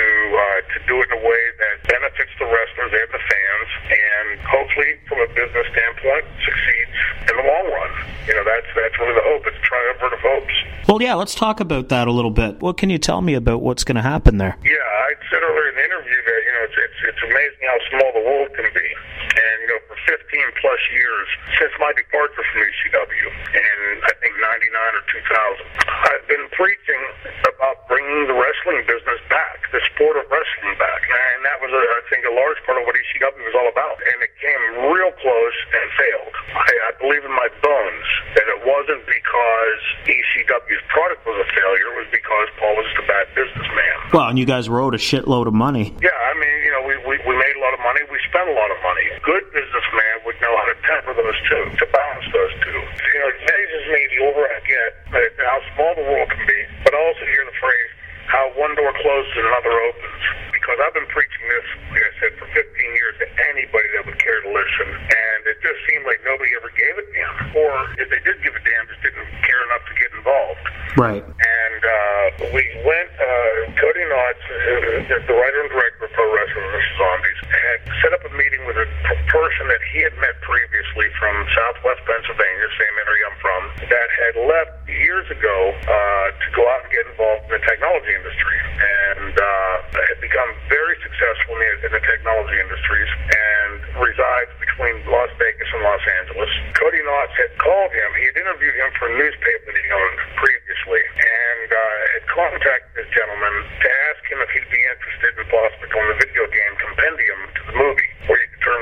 to do it in a way that benefits the wrestlers and the fans, and hopefully, from a business standpoint, succeeds in the long run. That's really the hope. It's a triumvirate of hopes. Well, yeah, let's talk about that a little bit. What can you tell me about what's going to happen there? Yeah, I said earlier in the interview that, it's amazing how small the world can be. And, for 15+ years, since my departure from ECW, in, I think, 99 or 2000, I've been preaching about bringing the wrestling business back, the sport of wrestling back. And that was, I think, a large part of what ECW was all about. And it came real close and failed. I believe in my bones that it wasn't because ECW's product was a failure. It was because Paul was just a bad businessman. Well, and you guys wrote a shitload of money. Yeah, I mean, we made a lot of money. We spent a lot of money. A good businessman would know how to temper those two, to balance those two. It amazes me the older I get, how small the world can be, but I also hear the phrase, how one door closes and another opens. Because I've been preaching this, like I said, for 15 years to anybody that would care to listen, and it just seemed like nobody ever gave a damn. Or if they did give a damn, just didn't care enough to get involved. Right. And we went, Cody Knotts, the writer and director of Pro Wrestling vs. Zombies, had set up a meeting with a person that he had met previously from Southwest Pennsylvania, same area I'm from, that had left years ago to go out and get involved in the technology industry. And had become very successful in the technology industries and resides between Las Vegas and Los Angeles. Cody Knotts had called him. He had interviewed him for a newspaper that he owned previously, and had contacted this gentleman to ask him if he'd be interested in possibly going the video game Compendium to the movie, where you could turn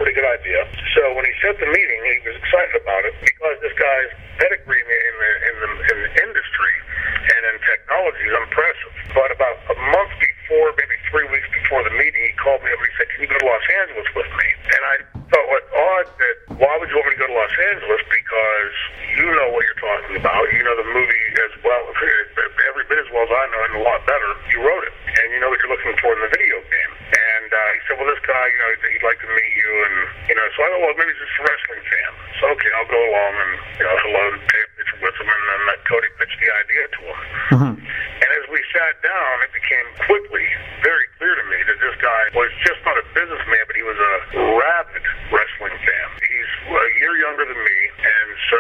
pretty good idea. So when he set the meeting, he was excited about it because this guy's pedigree in the industry and in technology is impressive. But about a month before, maybe 3 weeks before the meeting, he called me up and he said, "Can you go to Los Angeles with me?" And I thought, what odd that, why would you want me to go to Los Angeles? Because you know what you're talking about. You know the movie as well, every bit as well as I know, and a lot better. You wrote it, and you know what you're looking for in the video game. And he said, "Well, this guy, you know, he'd like to meet you." And, you know, so I thought, well, maybe he's just a wrestling fan. So, okay, I'll go along and, you know, hello, take a picture with him, and then let Cody pitch the idea to him. And as we sat down, it became quickly very clear to me that this guy was just not a businessman, but he was a rabid wrestling fan. He's a year younger than me, and so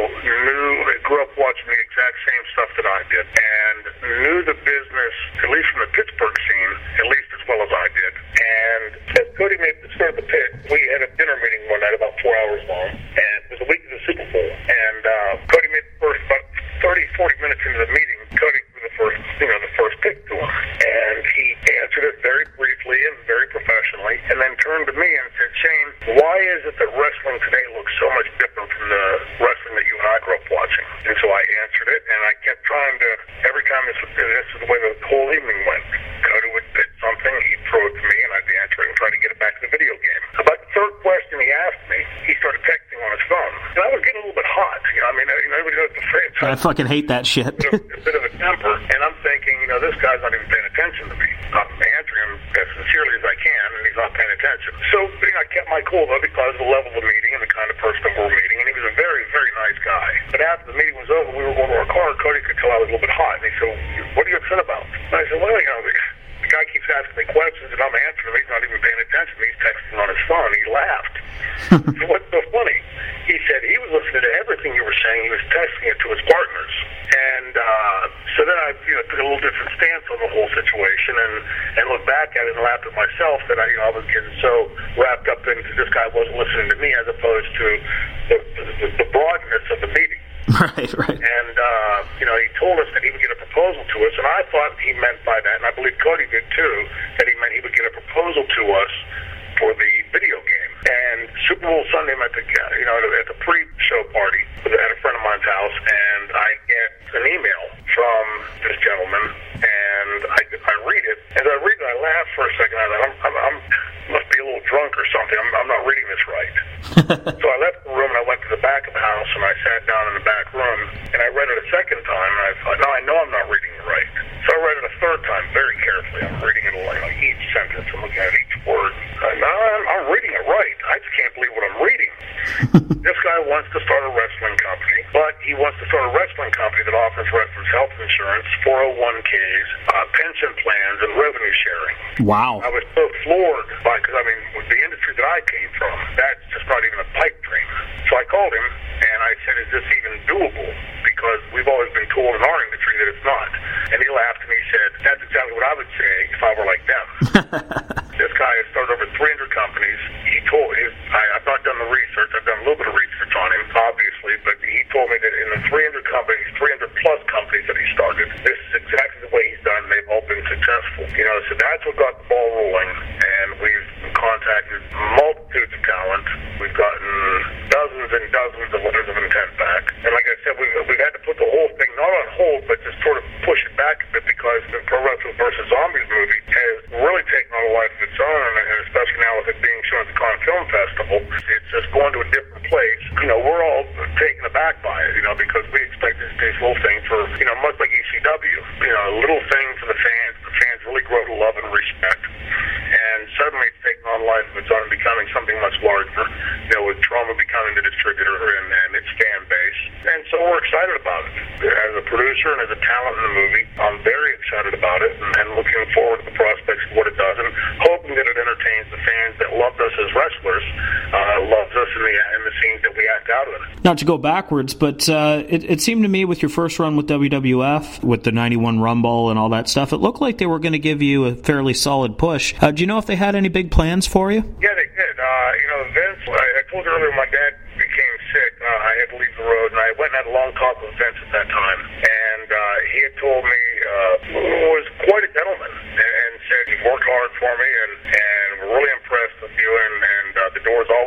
grew up watching the exact same stuff that I did, and knew the business, at least from the Pittsburgh scene, at least as well as I did. And as Cody made the start of the pit, we had a dinner meeting one night about 4 hours long, and it was the week of the Super Bowl. And Cody made the first, about 30, 40 minutes into the meeting, Cody threw the first pick to him. And he answered it very briefly and very professionally, and then turned to me and said, "Shane, why is it that wrestling today looks so much different from the wrestling that you and I grew up watching?" And so I answered it, and I kept trying to, every time this is the way the whole evening went. Cody would pitch something, he'd throw it to me, and I'd answer it and try to get it back to the video game. About the third question he asked me, he started texting on his phone. And I was getting a little bit hot. You know, I mean, everybody knows the franchise. I fucking hate that shit. A bit of a temper, and I'm thinking, you know, this guy's not even paying attention to me. I'm answering him as sincerely as I can, and he's not paying attention. So, you know, I kept my cool, though, because of the level of the meeting and the kind of person that we're meeting, and he was a very, very nice guy. But after the meeting was over, we were going to our car, and Cody could tell I was a little bit hot, and he said, "What are you upset about?" And I said, "Well, you know, the guy keeps asking me questions, and I'm answering him. He's not even paying attention. He's texting on his phone." He laughed. So what's so funny? He said he was listening to everything you were saying. He was texting it to his partners. And so then I took a little different stance on the whole situation and looked back at it and laughed at myself that I was getting so wrapped up into this guy wasn't listening to me as opposed to the broadness of the meeting. Right. And, he told us that he would get a proposal to us, and I thought he meant by that, and I believe Cody did too, that he meant he would get a proposal to us for the video game. And Super Bowl Sunday, I'm at the pre-show party at a friend of mine's house, and I get an email from this gentleman, and I read it. As I read it, I laugh for a second. I must be a little drunk or something. I'm not reading this right. So I left the room, and I went to the back of the house, and I sat down in the back room, and I read it a second time, and I thought, no, I know I'm not reading it right. So I read it a third time very carefully. I'm reading it like each sentence. I'm looking at each word. No, I'm reading it right. I just can't believe what I'm reading. This guy wants to start a wrestling company, but he wants to start a wrestling company that offers wrestlers health insurance, 401ks, pension plans, and revenue sharing. Wow. I was so floored by, because with the industry that I came from, that's just not even a pipe dream. So I called him, and I said, "Is this even doable? Because we've always been told in our industry that it's not." And he laughed, and he said, "That's exactly what I would say if I were like them." This guy has started over 300 companies. He told me, I've not done the research. I've done a little bit of research on him, obviously, but he told me that in the 300 plus companies that he started, this is exactly the way he's done. They've all been successful. So that's what got the ball rolling, and we've contacted multitudes of talent. We've gotten dozens and dozens of letters of intent back. And like I said, we've had to put the whole thing not on hold, but just sort of push it back a bit because the Pro Wrestling vs. Zombies movie has really taken on a life of its own, and especially now with it being shown at the Cannes Film Festival, it's just going to a different place. We're all taken aback by it, because we expect this little thing for, much like ECW, a little thing for the fans. The fans really grow to love and respect. And suddenly it's taken on life of its own and becoming something much larger, with Trauma becoming the distributor and its fan base. And so we're excited about it. As a producer and as a talent in the movie, I'm very excited about it and looking forward to the prospects of what it does and hoping that it entertains the fans that loved us as wrestlers, loves us in the scenes that we act out in. Not to go backwards, but it seemed to me with your first run with WWF, with the 91 Rumble and all that stuff, it looked like they were going to give you a fairly solid push. Do you know if they had any big plans for you? Yeah, they did. Vince, I told you earlier, my dad became sick. I had to leave the road, and I went and had a long talk with Vince at that time. And he had told me, was quite a gentleman, and said, "You've worked hard for me, and we're really impressed with you, and the door's always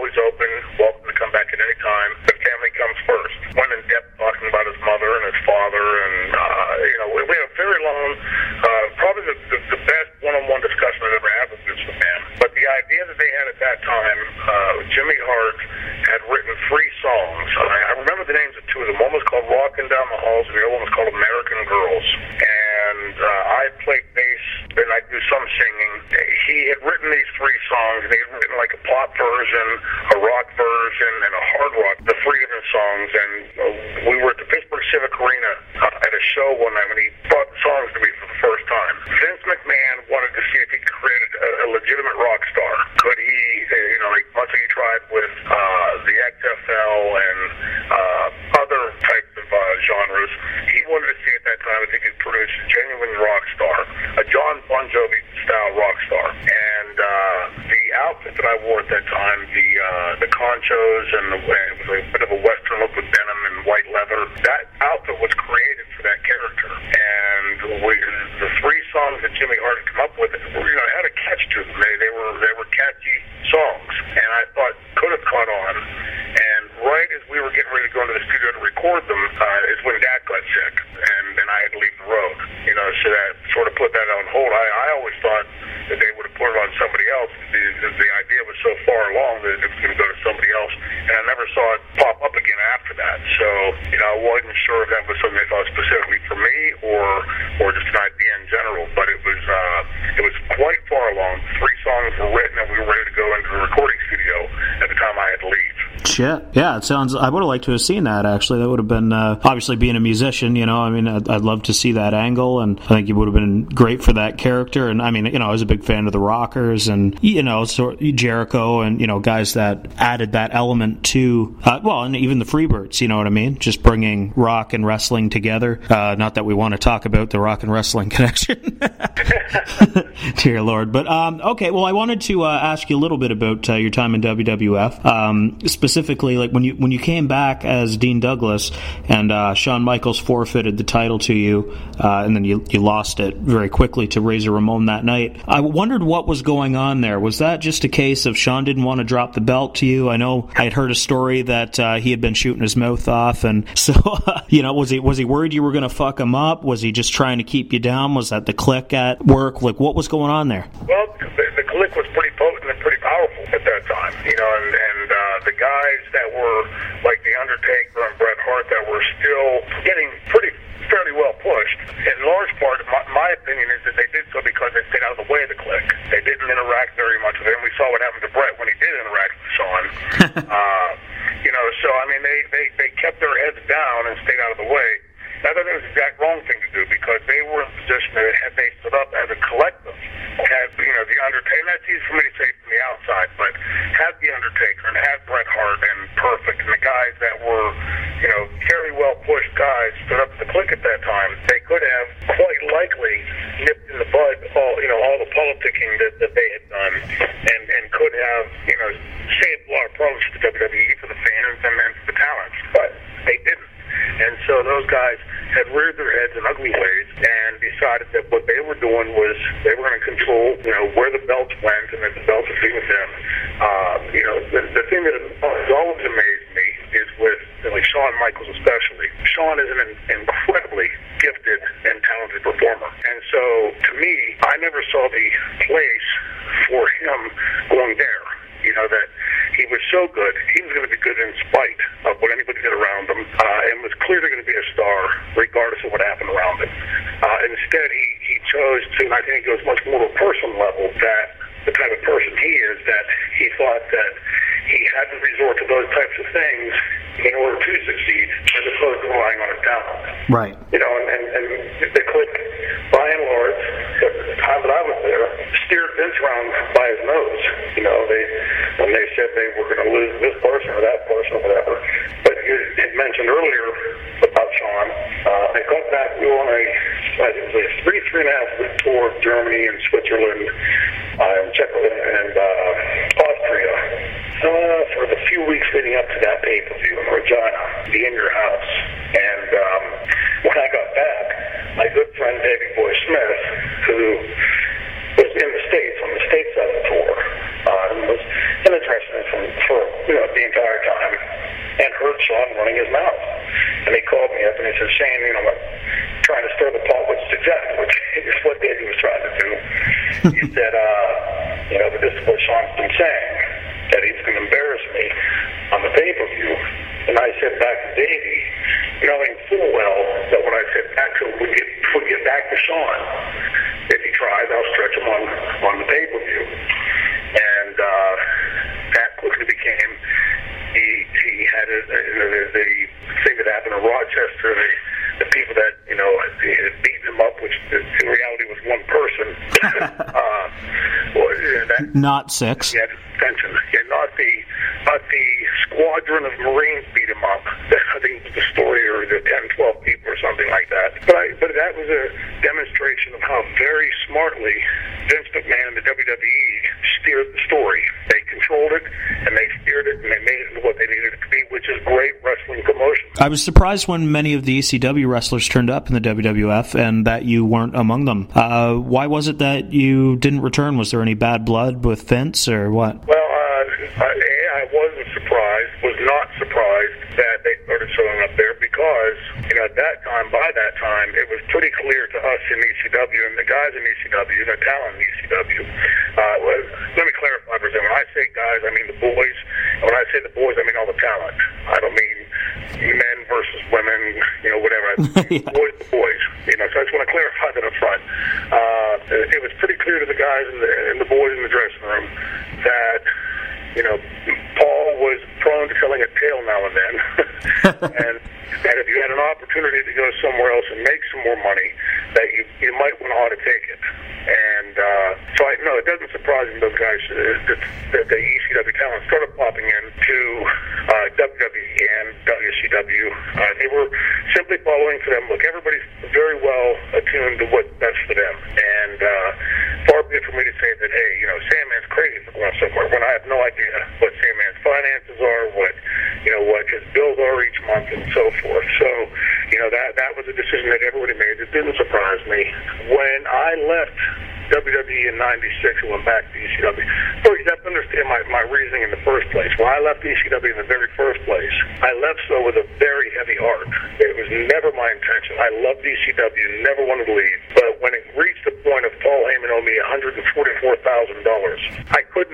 singing. He had written these 3 songs, and he had written like a pop version, a rock version, and a hard rock, the 3 different songs, and we were at the Pittsburgh Civic Arena at a show one night when he brought the songs to me for the first time. Vince McMahon wanted to see if he could create a legitimate rock star. Could he, like much like he tried with the XFL and other types of genres, he wanted to see at that time if he could produce a genuine rock star, a John Bon Jovi style rock star. And the outfit that I wore at that time, the conchos and it was a bit of a western look with denim and white leather, that outfit was created for that character. And the 3 songs that Jimmy Hart had come up with, had a catch to them. They were catchy songs, and I thought could have caught on. And right as we were getting ready to go into the studio to record them, is when Dad got sick, and then I had to leave the road. So that sort of put that on hold. I always thought that they would have put it on somebody else. The idea was so far along that it was going to go to somebody else, and I never saw it pop up again after that. So, I wasn't sure if that was something they thought specifically for me or just an idea in general. But it was quite far along. 3 songs were written, and we were ready to go into the recording studio at the time I had to leave. Shit. Yeah, it sounds... I would have liked to have seen that, actually. That would have been... obviously, being a musician, I'd love to see that angle, and I think you would have been great for that character. And, I was a big fan of the Rockers and, Jericho and, guys that added that element to... and even the Freebirds, you know what I mean? Just bringing rock and wrestling together. Not that we want to talk about the rock and wrestling connection. Dear Lord. But, okay, well, I wanted to ask you a little bit about your time in WWF. Specifically, like when you came back as Dean Douglas and Shawn Michaels forfeited the title to you, and then you lost it very quickly to Razor Ramon that night. I wondered what was going on there. Was that just a case of Shawn didn't want to drop the belt to you? I know I had heard a story that he had been shooting his mouth off, and so was he worried you were going to fuck him up? Was he just trying to keep you down? Was that the Clique at work? Like, what was going on there? Well, the Clique was pretty potent and pretty powerful at that time, and the guys that were like The Undertaker and Bret Hart that were still getting fairly well pushed. In large part, my opinion is that they did so because they stayed out of the way of the Clique. They didn't interact very much with him. We saw what happened to Bret when he did interact with Shawn. They kept their heads down and stayed out of the way. I thought that was the exact wrong thing to do because they were in a position that had they stood up as a collective, had the Undertaker, and that's easy for me to say from the outside, but had the Undertaker and had Bret Hart and Perfect and the guys that were, fairly well pushed guys stood up to the Clique at that time, they could have quite likely nipped in the bud all the politicking that they had done and could have, saved a lot of problems for the WWE, for the fans and for the talents, but they didn't. And so those guys had reared their heads in ugly ways and decided that what they were doing was they were going to control, where the belts went and that the belts would be with them. The thing that has always amazed me is with Shawn Michaels especially. Shawn is an incredibly gifted and talented performer. And so to me, I never saw the place for him going there. That he was so good, he was going to be good in spite of what anybody did around him, and was clearly going to be a star regardless of what happened around him. Instead, he chose to, and I think it goes much more to a personal level, that the type of person he is, that he thought that he had to resort to those types of things in order to succeed, as opposed to relying on his talent. Right. And the Clique, by and large, at the time that I was there, steered Vince around by his nose. When they said they were going to lose this person or that person or whatever. But you had mentioned earlier about Shawn. They got back on a 3.5 week tour of Germany and Switzerland, and Czechoslovakia and Austria. For the few weeks leading up to that pay-per-view in Regina, the In Your House. And when I got back, my good friend Davey Boy Smith, who was in the States, on the States side of the tour, was interested for the entire time, and heard Shawn running his mouth. And he called me up and he said, Shane, I'm trying to stir the pot, which is what Davey was trying to do. He said, but this is what Shawn's been saying, that he's going to embarrass me on the pay-per-view. And I said back to Davey, knowing full well that when I said back to him, we'd get back to Shawn, if he tries, I'll stretch him on the pay-per-view. And that quickly became, he had the thing that happened in Rochester, the people that, had beaten him up, which in reality was one person. Not six. Yeah, attention. Yeah, not the squadron of Marines beat him up. I think it was the story, or the 10, 12 people or something like that. But that was a demonstration of how very smartly Vince McMahon and the WWE steered the story. They controlled it, and they steered it, and they made it into what they needed it to be, which is great wrestling promotion. I was surprised when many of the ECW wrestlers turned up in the WWF and that you weren't among them. Why was it that you didn't return? Was there any bad blood with Vince, or what? Well, I wasn't surprised, was not surprised that they started showing up there because, at by that time, it was pretty clear to us in ECW and the guys in ECW, the talent in ECW. Let me clarify for a second. When I say guys, I mean the boys. And when I say the boys, I mean all the talent. I don't mean men versus women, whatever. Yeah. Boys. So I just want to clarify that up front. It was pretty clear to the guys and the boys in the dressing room that, Paul was prone to telling a tale now and then. and if you had an opportunity to go somewhere else and make some more money, that you might want to ought to take it. And so it doesn't surprise me those guys that the ECW talent started popping into WWE and WCW. They were simply following for them. Look, everybody's very well attuned to what's best for them. And far be it for me to say that, hey, Sandman's crazy for going somewhere when I have no idea what Sandman's finances are, what his bills are each month, and so forth. So, that was a decision that everybody made. It didn't surprise me. When I left WWE in '96 and went back to ECW, first you have to understand my reasoning in the first place. When I left ECW in the very first place, I left so with a very heavy heart. It was never my intention. I loved ECW, never wanted to leave. But when it reached the point of Paul Heyman owed me $144,000, I couldn't.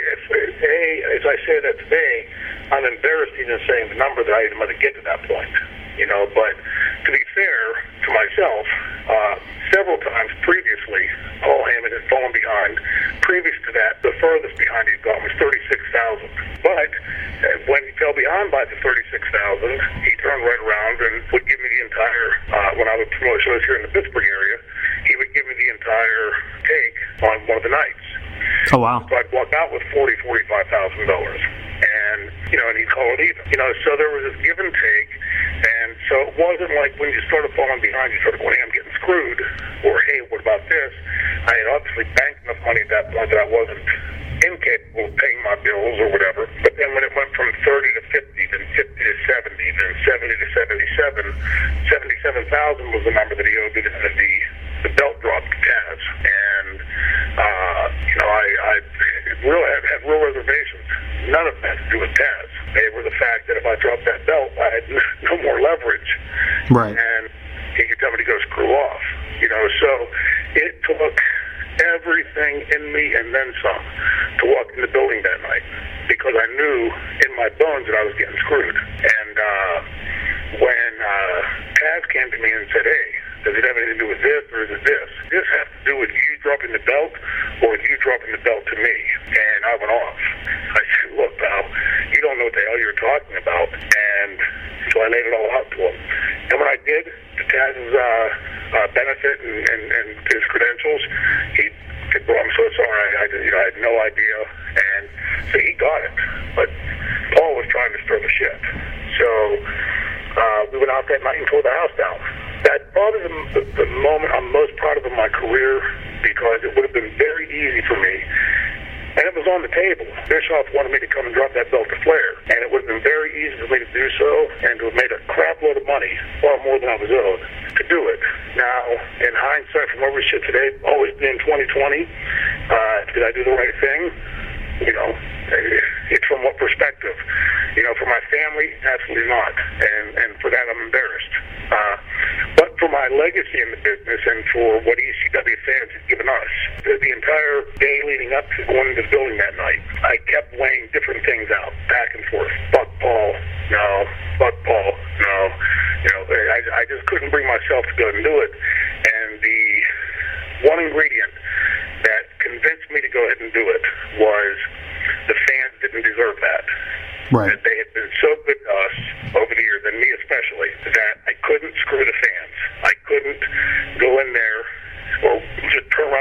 As I say that today, I'm embarrassed even saying the number that I didn't want to get to that point. But to be fair to myself, several times previously, Paul Heyman had fallen behind. Previous to that, the furthest behind he'd gone was $36,000. But when he fell behind by the $36,000, he turned right around and would give me the entire, when I would promote shows here in the Pittsburgh area, he would give me the entire take on one of the nights. Oh, wow. So I'd walk out with $45,000. And, and he'd call it even. So there was this give and take. And so it wasn't like when you started falling behind, you started going, hey, I'm getting screwed, or hey, what about this? I had obviously banked enough money at that point that I wasn't incapable of paying my bills or whatever. But then when it went from 30 to 50, then 50 to 70, then 70 to 77, 77,000 was the number that he owed me, and the belt dropped to Taz. And, I really had real reservations. None of that to do with Taz. They were the fact that if I dropped that belt, I had no more leverage. Right. And he could tell me to go screw off. So it took everything in me and then some to walk in the building that night, because I knew in my bones that I was getting screwed. And when Taz came to me and said, hey, does it have anything to do with this, or is it this? This has to do with you dropping the belt, or with you dropping the belt to me. And I went off. I said, look, pal, you don't know what the hell you're talking about. And so I laid it all out to him. And when I did, to Taz's benefit and his credentials, he said, bro, I'm so sorry. I had no idea. And so he got it. But Paul was trying to stir the shit. So we went out that night and tore the house down. That probably the moment I'm most proud of in my career, because it would have been very easy for me. And it was on the table. Bischoff wanted me to come and drop that belt to Flair. And it would have been very easy for me to do so, and to have made a crap load of money, far more than I was owed, to do it. Now, in hindsight, from where we sit today, always being 2020, did I do the right thing? It's from what perspective? For my family, absolutely not. And for that, I'm embarrassed. But for my legacy in the business and for what ECW fans have given us, the entire day leading up to going into the building that night, I kept weighing different things out, back and forth. Fuck Paul, no. Fuck Paul, no. I just couldn't bring myself to go and do it. And the one ingredient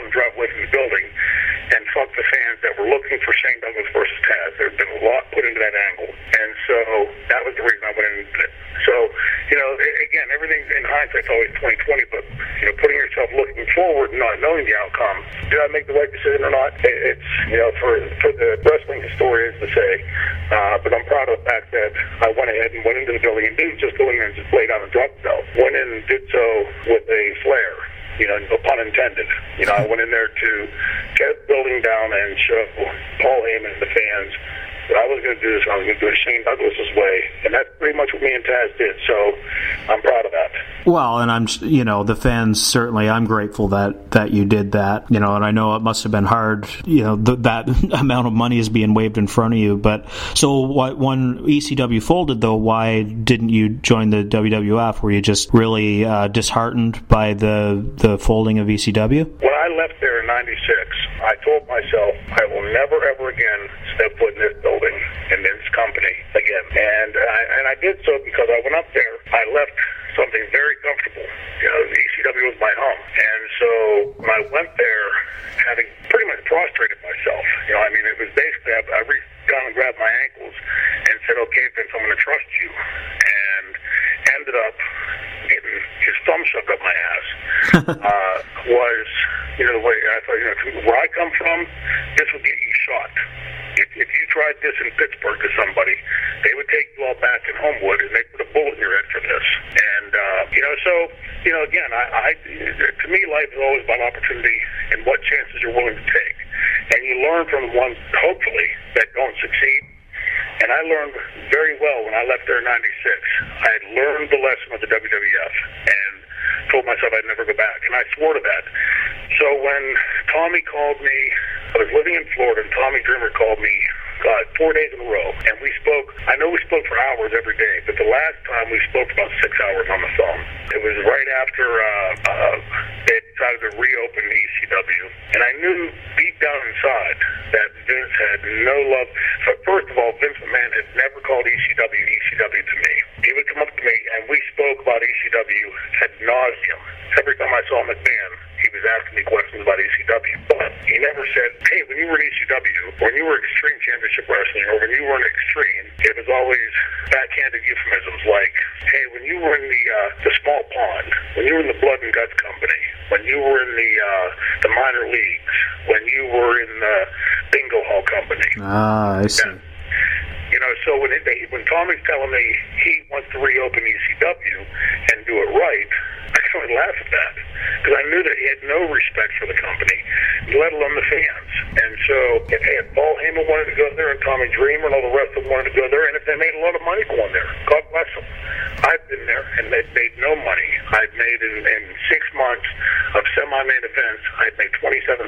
down and drive away from the building and fuck the fans that were looking for Shane Douglas versus Taz. There's been a lot put into that angle. And so that was the reason I went into it. So, again, everything in hindsight's always 20/20, but, putting yourself looking forward and not knowing the outcome, did I make the right decision or not? It's, for the wrestling historians to say, but I'm proud of the fact that I went ahead and went into the building and didn't just go in there and just lay down and drop the belt. Went in and did so with a flair. No pun intended. I went in there to get the building down and show Paul Heyman and the fans that I was going to do this. I was going to do it Shane Douglas's way, and that's pretty much what me and Taz did. So I'm proud of that. Well, and I'm, the fans certainly. I'm grateful that you did that. And I know it must have been hard. That amount of money is being waved in front of you. But so when ECW folded, though, why didn't you join the WWF? Were you just really disheartened by the folding of ECW? When I left there in '96, I told myself I will never ever again step foot in this building in this company again. And I did so because I went up there. I left something very comfortable. The ECW was my home. And so when I went there, having pretty much prostrated myself, it was basically, I reached down and grabbed my ankles and said, okay, Vince, I'm going to trust you. And ended up getting his thumb shoved up my ass. Was, the way I thought, where I come from, this would get you shot. If you tried this in Pittsburgh to somebody, they would take you all back in Homewood and they put a bullet in your head for this. And, again, to me, life is always about opportunity and what chances you're willing to take. And you learn from the ones, hopefully, that don't succeed. And I learned very well when I left there in '96. I had learned the lesson of the WWF and told myself I'd never go back. And I swore to that. So when Tommy called me, I was living in Florida, and Tommy Dreamer called me 4 days in a row. And we spoke, I know we spoke for hours every day, but the last time we spoke about 6 hours on the phone. It was right after they decided to reopen the ECW. And I knew deep down inside that Vince had no love. So first of all, Vince McMahon had never called ECW to me. He would come up to me, and we spoke about ECW ad nauseum. Every time I saw McMahon, he was asking me questions about ECW. But he never said, hey, when you were in ECW, when you were Extreme Championship Wrestling, or when you were in Extreme, it was always backhanded euphemisms like, hey, when you were in the small pond, when you were in the Blood and Guts Company, when you were in the minor leagues, when you were in the Bingo Hall Company. I see. Yeah. So when Tommy's telling me he wants to reopen ECW and do it right, I kind of laugh at that because I knew that he had no respect for the company, let alone the fans. And so if Paul Heyman wanted to go there and Tommy Dreamer and all the rest of them wanted to go there, and if they made a lot of money going there, God bless them. I've been there and they've made no money. I've made in 6 months of semi-main events, I've made $27,000.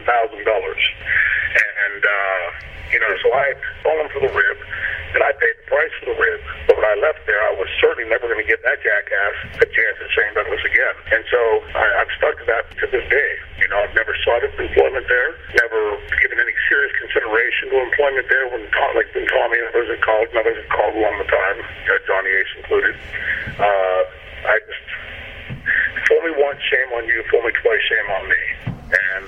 And, so I had fallen for the rib, and I paid the price for the rib. But when I left there, I was certainly never going to give that jackass a chance at Shane Douglas again. And so I've stuck to that to this day. I've never sought employment there, never given any serious consideration to employment there when Tommy and others had called, and others had called along the time, Johnny Ace included. I just, fool me once, shame on you, fool me twice, shame on me. And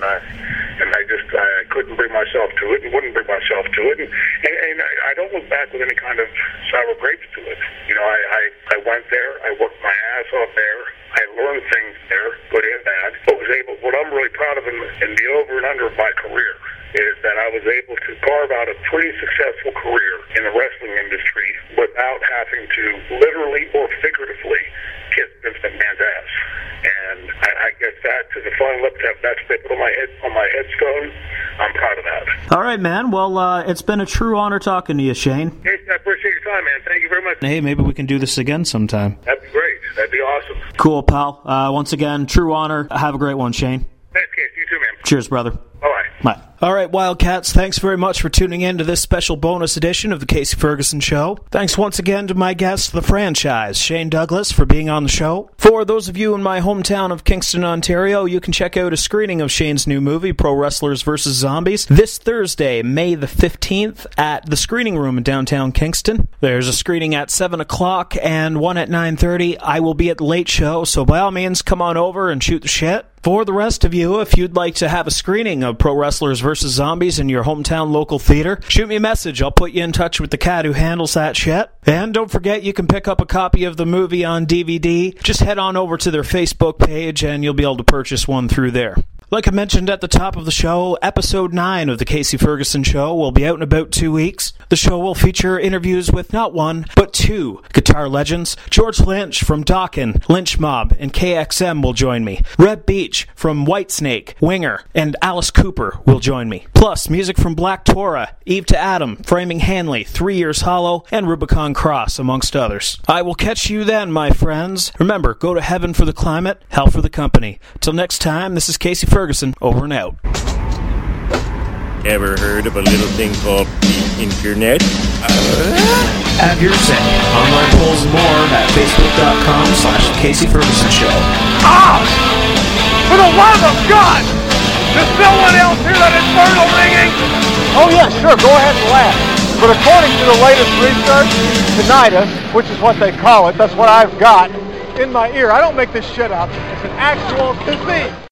I couldn't bring myself to it and wouldn't bring myself to it. And I don't look back with any kind of sour grapes to it. I went there, I worked my ass off there, I learned things there, good and bad. What I'm really proud of in the over and under of my career is that I was able to carve out a pretty successful career in the wrestling industry without having to literally or figuratively kiss Vince McMahon's ass. And I guess that to the final epitaph, that's put on my headstone. I'm proud of that. All right, man. Well, it's been a true honor talking to you, Shane. Hey, I appreciate your time, man. Thank you very much. Hey, maybe we can do this again sometime. That'd be great. That'd be awesome. Cool, pal. Once again, true honor. Have a great one, Shane. Thanks, Case. You too, man. Cheers, brother. Bye-bye. Bye. All right, Wildcats, thanks very much for tuning in to this special bonus edition of the Casey Ferguson Show. Thanks once again to my guest, the franchise, Shane Douglas, for being on the show. For those of you in my hometown of Kingston, Ontario, you can check out a screening of Shane's new movie, Pro Wrestlers vs. Zombies, this Thursday, May the 15th, at the Screening Room in downtown Kingston. There's a screening at 7 o'clock and one at 9:30. I will be at the late show, so by all means, come on over and shoot the shit. For the rest of you, if you'd like to have a screening of Pro Wrestlers vs. Zombies in your hometown local theater, shoot me a message. I'll put you in touch with the cat who handles that shit. And don't forget, you can pick up a copy of the movie on DVD. Just head on over to their Facebook page and you'll be able to purchase one through there. Like I mentioned at the top of the show, Episode 9 of The Casey Ferguson Show will be out in about 2 weeks. The show will feature interviews with not one, but 2 guitar legends. George Lynch from Dokken, Lynch Mob, and KXM will join me. Reb Beach from Whitesnake, Winger, and Alice Cooper will join me. Plus, music from Black Torah, Eve to Adam, Framing Hanley, 3 Years Hollow, and Rubicon Cross, amongst others. I will catch you then, my friends. Remember, go to heaven for the climate, hell for the company. Till next time, this is Casey Ferguson, over and out. Ever heard of a little thing called the internet? Have your say. Online polls and more at facebook.com/Casey Ferguson Show. Ah! For the love of God! Does no one else hear that infernal ringing? Oh yeah, sure, go ahead and laugh. But according to the latest research, tinnitus, which is what they call it, that's what I've got in my ear. I don't make this shit up. It's an actual disease.